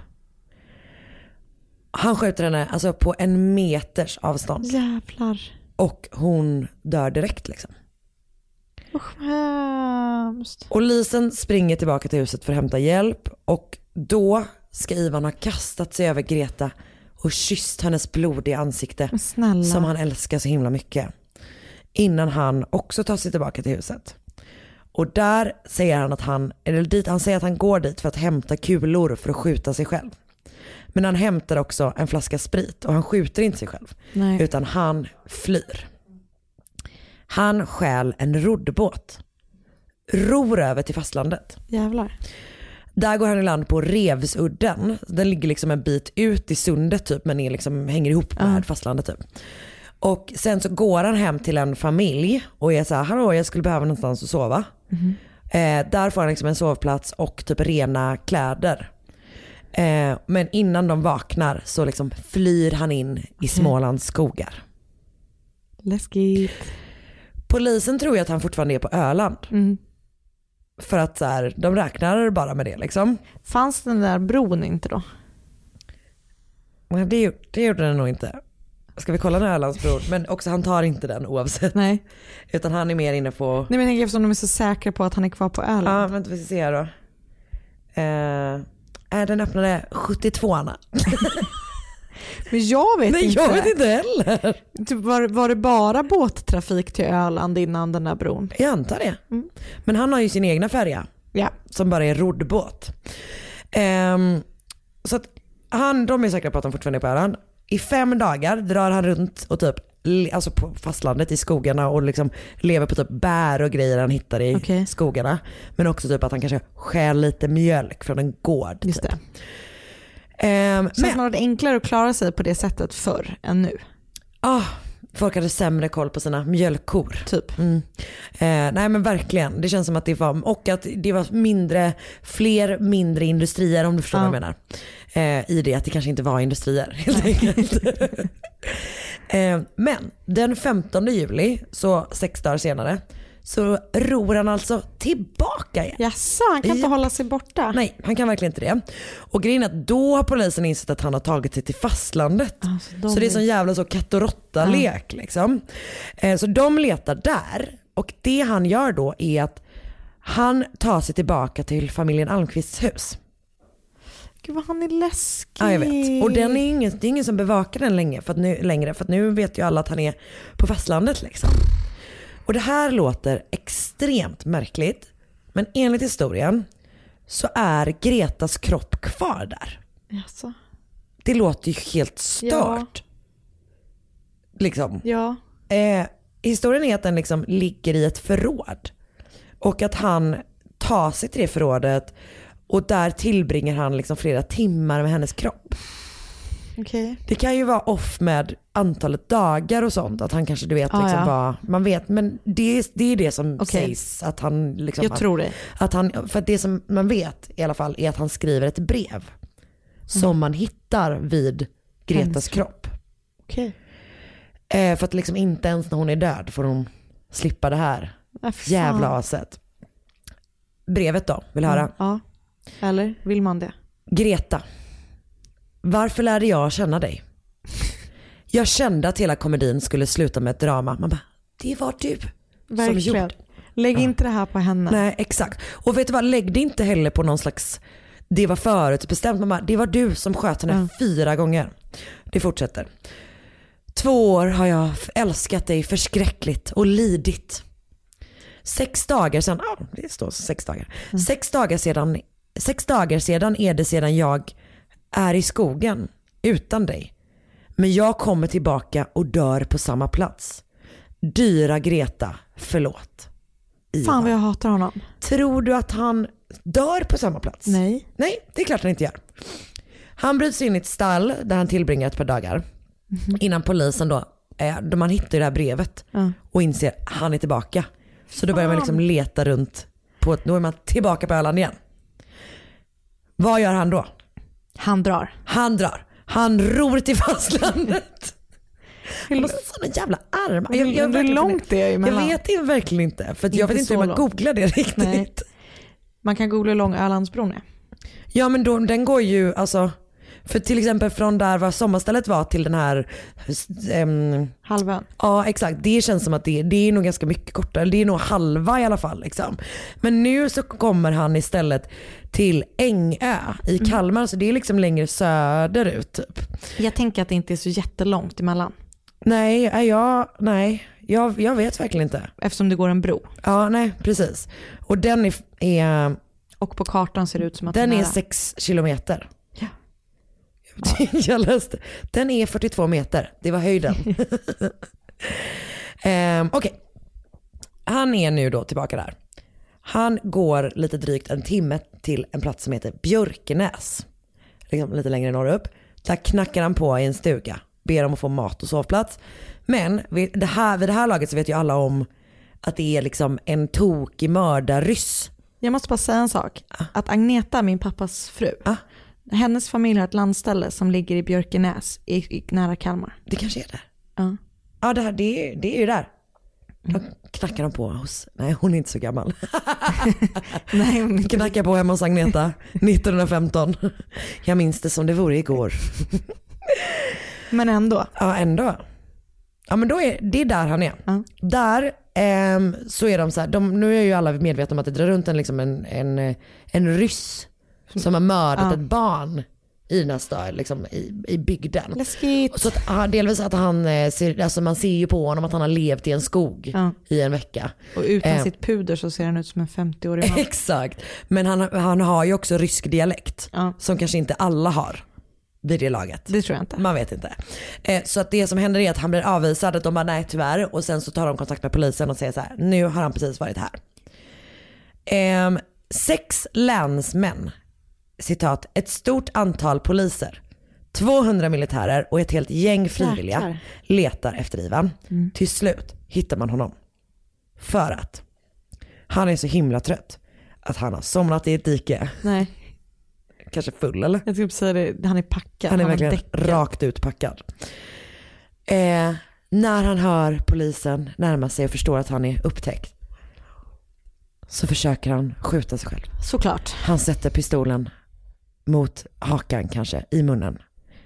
Han skjuter henne alltså på en meters avstånd. Jävlar. Och hon dör direkt liksom. Usch, vad hemskt. Och Lisen springer tillbaka till huset för att hämta hjälp. Och då ska Ivan ha kastat sig över Greta och kysst hennes blodiga ansikte. Men snälla. Som han älskar så himla mycket. Innan han också tar sig tillbaka till huset. Och där säger han att han, eller dit, han säger att han går dit för att hämta kulor för att skjuta sig själv. Men han hämtar också en flaska sprit och han skjuter inte sig själv. Nej. Utan han flyr. Han stjäl en roddbåt. Ror över till fastlandet. Jävlar. Där går han i land på Revsudden. Den ligger liksom en bit ut i sundet typ, men är liksom, hänger ihop med Ja. fastlandet typ. Och sen så går han hem till en familj och är så här, hallå jag skulle behöva någonstans att sova. Mhm. Eh, där får han liksom en sovplats och typ rena kläder. Eh, men innan de vaknar så liksom flyr han in i Smålands skogar. Läskigt. Polisen tror ju att han fortfarande är på Öland. Mm. För att så här, de räknar bara med det liksom. Fanns den där bron inte då? Men det, det gjorde den nog inte. Ska vi kolla den här Ölandsbron? Men också han tar inte den oavsett. Nej. Utan han är mer inne på... Nej, men jag tänker eftersom de är så säkra på att han är kvar på Öland. Ja, vänta vi ska se här då. Eh, äh, den öppnade sjuttiotvåan. Men jag vet Nej, inte. jag vet inte heller. Typ var, var det bara båttrafik till Öland innan den där bron? Jag antar det. Mm. Men han har ju sin egna färja. Ja. Som bara är roddbåt. Eh, så att han, de är säkra på att de fortfarande är på Öland. I fem dagar drar han runt och typ, alltså på fastlandet i skogarna och liksom lever på typ bär och grejer han hittar i okay. skogarna. Men också typ att han kanske skär lite mjölk från en gård. Just typ. det. Um, så men, att man hade enklare att klara sig på det sättet förr än nu. Ah, folk hade sämre koll på sina mjölkkor. Typ. Mm. Eh, nej men verkligen, det känns som att det var, och att det var mindre, fler mindre industrier om du förstår ja. vad jag menar. Eh, I det att det kanske inte var industrier helt enkelt. eh, men den femtonde juli, så sex dagar senare, så ror han alltså tillbaka igen. Jaså, han kan inte ja. hålla sig borta? Nej, han kan verkligen inte det. Och grejen är att då har polisen insett att han har tagit sig till fastlandet. Alltså, de så det är sån jävla så katt och råtta-lek. Ja. Liksom. Eh, så de letar där. Och det han gör då är att han tar sig tillbaka till familjen Almqvists hus. Gud vad han är läskig. Ja, jag vet. Och den är ingen, det är ingen som bevakar den länge för att nu, längre. För att nu vet ju alla att han är på fastlandet liksom. Och det här låter extremt märkligt. Men enligt historien så är Gretas kropp kvar där. Jaså. Det låter ju helt stört. Ja. Liksom. Ja. Eh, historien är att den liksom ligger i ett förråd. Och att han tar sig till det förrådet. Och där tillbringar han liksom flera timmar med hennes kropp. Okay. Det kan ju vara off med antalet dagar och sånt. Att han kanske du vet ah, liksom ja. bara, man vet, men det är det, är det som okay. sägs att han liksom, jag tror det. att han, för att det som man vet i alla fall är att han skriver ett brev mm. som man hittar vid Gretas hennes kropp. Okay. Eh, för att liksom inte ens när hon är död får hon slippa det här ah, jävla aset. Brevet då, vill du höra? Mm, ja, eller vill man det? Greta, varför lärde jag känna dig? Jag kände att hela komedin skulle sluta med ett drama. Man bara, det var du verkligen. Som gjorde. Lägg ja. inte det här på henne. Nej, exakt. Och vet du vad, lägg det inte heller på någon slags, det var förut bestämt. Man bara, det var du som sköt henne mm. fyra gånger. Det fortsätter. Två år har jag älskat dig förskräckligt och lidit. Sex dagar sedan, ja det står sex dagar. Mm. Sex dagar sedan, sex dagar sedan är det sedan jag är i skogen utan dig. Men jag kommer tillbaka och dör på samma plats. Dyra Greta, förlåt. Ivar. Fan vad jag hatar honom. Tror du att han dör på samma plats? Nej. Nej, det är klart han inte gör. Han bryts in i ett stall där han tillbringar ett par dagar. Mm-hmm. Innan polisen då, då man hittar det här brevet mm. och inser att han är tillbaka. Så då börjar man liksom leta runt, på, då är man tillbaka på Öland igen. Vad gör han då? Han drar. Han drar. Han ror till fastlandet. Han har sådana jävla armar. Jag, jag, hur långt det är emellan? Jag vet det verkligen inte. För inte jag vet inte hur man långt. googlar det riktigt. Nej. Man kan googla hur lång Ölandsbron är. Ja men då, den går ju alltså, för till exempel från där var sommarstället var till den här um, halvön. Ja exakt, det känns som att det, det är nog ganska mycket kortare. Det är nog halva i alla fall liksom. Men nu så kommer han istället till Ängö i Kalmar. Mm. Så det är liksom längre söderut typ. Jag tänker att det inte är så jättelångt emellan. Nej, jag, nej jag, jag vet verkligen inte. Eftersom det går en bro. Ja nej precis. Och den är, är och på kartan ser det ut som att den är är sex kilometer. Ja. Ja. Jag läste. Den är fyrtiotvå meter. Det var höjden. um, Okej. Okay. Han är nu då tillbaka där. Han går lite drygt en timme till en plats som heter Björkenäs. Liksom lite längre norrut. Där knackar han på i en stuga. Ber om att få mat och sovplats. Men vid det här, vid det här laget så vet ju alla om att det är liksom en tokig mördarryss. Jag måste bara säga en sak. Ah. Att Agneta, min pappas fru, ah. hennes familj har ett landställe som ligger i Björkenäs i, i nära Kalmar. Det kanske är där. Ja. Ja, det, här, det, det är ju där. Då knackar de på hos, nej hon är inte så gammal. Nej, hon inte. Knackar på hemma hos Agneta nittonhundrafemton. Jag minns det som det vore igår. Men ändå. Ja, ändå. Ja, men då är det är där han är. Ja. Där ehm, så är de så här, de, nu är ju alla medvetna om att det drar runt en, liksom en, en, en ryss som har mördat Ja. ett barn i den här staden, liksom i, i bygden. Läskigt. Så att, ja, delvis att han eh, ser, alltså man ser ju på honom att han har levt i en skog Ja. i en vecka. Och utan Eh. sitt puder så ser han ut som en femtioårig man. Exakt. Men han, han har ju också rysk dialekt Ja. som kanske inte alla har vid det laget. Det tror jag inte. Man vet inte. Eh, så att det som händer är att han blir avvisad, att de bara nej tyvärr, och sen så tar de kontakt med polisen och säger så här: nu har han precis varit här. Eh, sex länsmän, citat, ett stort antal poliser, tvåhundra militärer och ett helt gäng frivilliga Jäklar. letar efter Ivan. Mm. Till slut hittar man honom. För att han är så himla trött att han har somnat i ett dike. Nej, Kanske full eller? jag skulle säga det. Han är packad. Han är har verkligen däckat. rakt ut packad. Eh, när han hör polisen närma sig och förstår att han är upptäckt, så försöker han skjuta sig själv. Såklart. Han sätter pistolen mot hakan, kanske i munnen.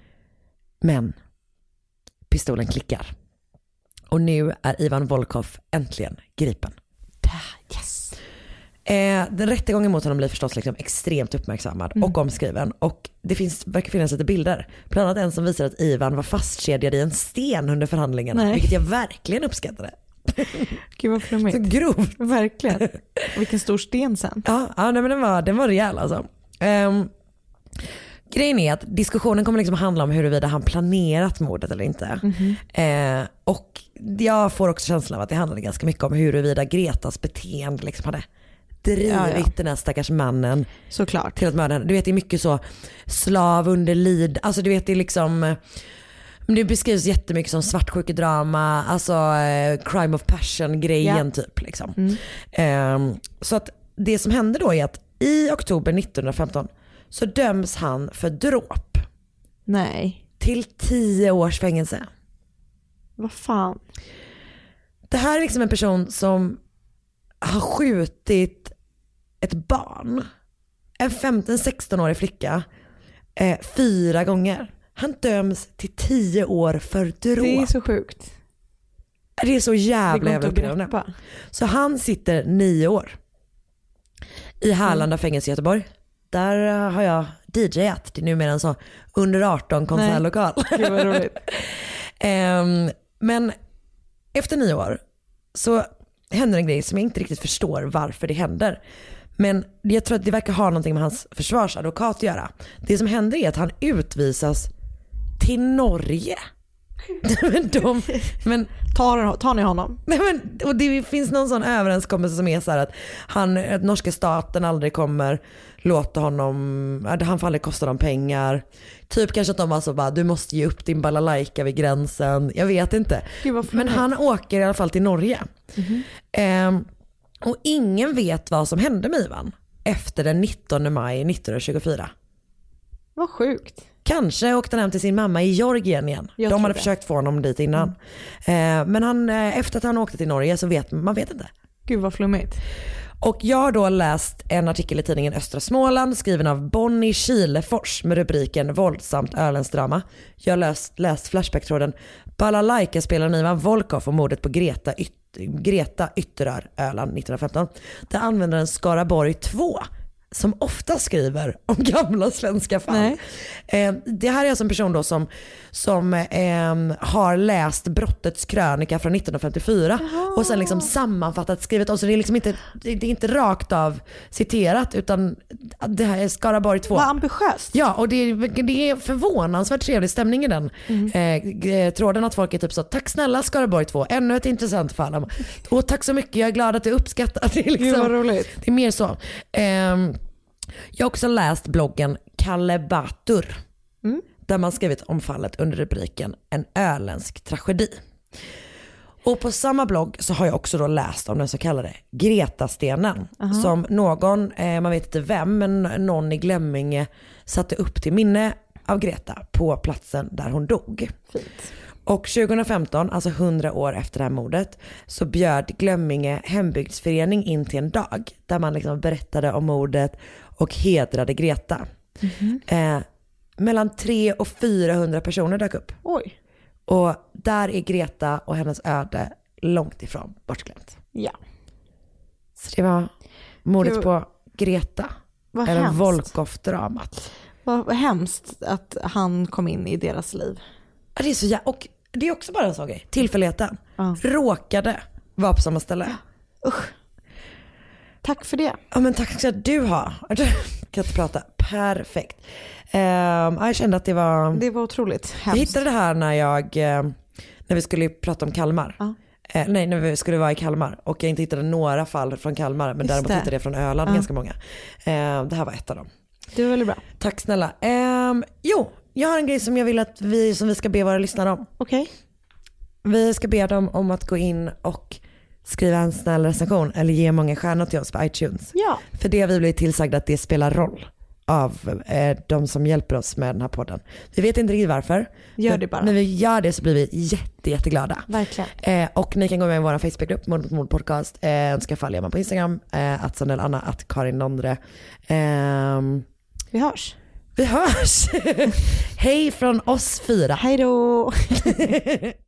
Men pistolen klickar. Och nu är Ivan Volkov äntligen gripen. Yes. Eh, den rättegången mot honom blir förstås liksom extremt uppmärksammad Mm. och omskriven. Och det finns, verkar finnas lite bilder. Bland annat en som visar att Ivan var fastkedjad i en sten under förhandlingarna. Nej. Vilket jag verkligen uppskattade. Gud vad Så flummigt. grovt. Verkligen. Vilken stor sten sen. Ja, ja nej, men den var, den var rejäl alltså. Um, grejen är att diskussionen kommer liksom handla om huruvida han planerat mordet eller inte. Mm-hmm. Eh, och jag får också känslan av att det handlade ganska mycket om huruvida Gretas beteende liksom hade drivit Ja, ja. den här stackars mannen Såklart. till att mörda henne. Du vet, det är mycket så slav under lid. Alltså du vet, det är liksom, det beskrivs jättemycket som svartsjukedrama, alltså eh, crime of passion grejen Ja. typ liksom. Mm. Ehm, så att det som hände då är att i oktober nittonhundrafemton så döms han för dråp Nej. till tio års fängelse. Vad fan. Det här är liksom en person som har skjutit ett barn, en femton-sexton-årig flicka, eh, fyra gånger. Han döms till tio år för dråp. Det är så sjukt. Det är så Det jävla går inte jävla att upprörande. greppa. Så han sitter nio år i Härlanda fängelse i Göteborg. Där eh, har jag D Jat. Det är numera en så under arton konsertlokal. Gud vad roligt. Ehm, men efter nio år så händer en grej som jag inte riktigt förstår varför det händer. Men jag tror att det verkar ha någonting med hans försvarsadvokat att göra. Det som händer är att han utvisas till Norge. men de, men Tar, tar ni honom? Nej, men, och det finns någon sån överenskommelse som är så här att, han, att norska staten aldrig kommer låta honom, att han får aldrig kosta dem pengar. Typ kanske att de alltså bara, du måste ge upp din balalaika vid gränsen. Jag vet inte. Gud, vad Men flummigt. han åker i alla fall till Norge. Mhm. Ehm, och ingen vet vad som hände med Ivan efter den nittonde maj nittonhundratjugofyra. Vad sjukt. Kanske åkte han hem till sin mamma i Georgien igen. Jag De tror hade det. försökt få honom dit innan. Eh, men han, eh, efter att han åkte till Norge så vet man vet inte. Gud vad flummigt. Och jag har då läst en artikel i tidningen Östra Småland skriven av Bonnie Kilefors med rubriken Våldsamt ölens drama. Jag har läst, läst Flashback-tråden Balalaika-spelaren Ivan Volkov och mordet på Greta, Yt- Greta Ytterör Öland nittonhundrafemton. Där använder en Skaraborg två som ofta skriver om gamla svenska fall. Nej. Eh, det här är alltså en person då som, som eh, har läst brottets krönika från nittonhundrafemtiofyra och sen liksom sammanfattat, skrivit om. Så det är liksom inte, det är inte rakt av citerat, utan det här är Skaraborg två. Vad ambitiöst. Ja, och det är, det är förvånansvärt trevlig stämning i den eh, tråden, att folk är typ så, tack snälla Skaraborg två, ännu ett intressant fall. Och tack så mycket, jag är glad att du uppskattar det. Liksom. Gud vad roligt. Det är mer så. Ehm, jag har också läst bloggen Kalle Batur. Mm. Där man skrivit om fallet under rubriken En öländsk tragedi. Och på samma blogg så har jag också då läst om den så kallade Greta-stenen. Som någon, eh, man vet inte vem, men någon i Glömminge satte upp till minne av Greta på platsen där hon dog. Fint. Och tjugohundrafemton, alltså hundra år efter det här mordet, så bjöd Glömminge hembygdsförening in till en dag där man liksom berättade om mordet och hedrade Greta. Mm-hmm. Eh, mellan tre och fyrahundra personer dök upp. Oj. Och där är Greta och hennes öde långt ifrån bortglömt. Ja. Så det var mordet Gud. på Greta. Vad Eller hemskt. Volkov-dramat. Vad, vad hemskt att han kom in i deras liv. Ja, det är så jä- och det är också bara en sån grej. Tillfälligheten. Ja. Råkade vara på samma ställe. Usch. Tack för det. Ja, men tack ska du ha. Jag kan inte prata. Perfekt. Um, jag kände att det var... Det var otroligt hemskt. Jag hittade det här när jag uh, när vi skulle prata om Kalmar. Ja. Uh, nej, när vi skulle vara i Kalmar. Och jag inte hittade några fall från Kalmar. Men Just däremot det. hittade jag från Öland Ja. ganska många. Uh, det här var ett av dem. Det var väldigt bra. Tack snälla. Um, jo, jag har en grej som jag vill att vi, som vi ska be våra lyssnare om. Okej. Okay. Vi ska be dem om att gå in och skriva en snäll recension eller ge många stjärnor till oss på iTunes. Ja. För det har vi blivit tillsagda att det spelar roll av eh, de som hjälper oss med den här podden. Vi vet inte riktigt varför. Gör det bara. När vi gör det så blir vi jätte, jätteglada. Verkligen. Eh, och ni kan gå med i vår Facebookgrupp, Mord mot mord podcast. Eh, ska följa mig på Instagram, eh, att Sandel Anna, att Karin Londre. Eh, Vi hörs. vi hörs! Hej från oss fyra. Hej då!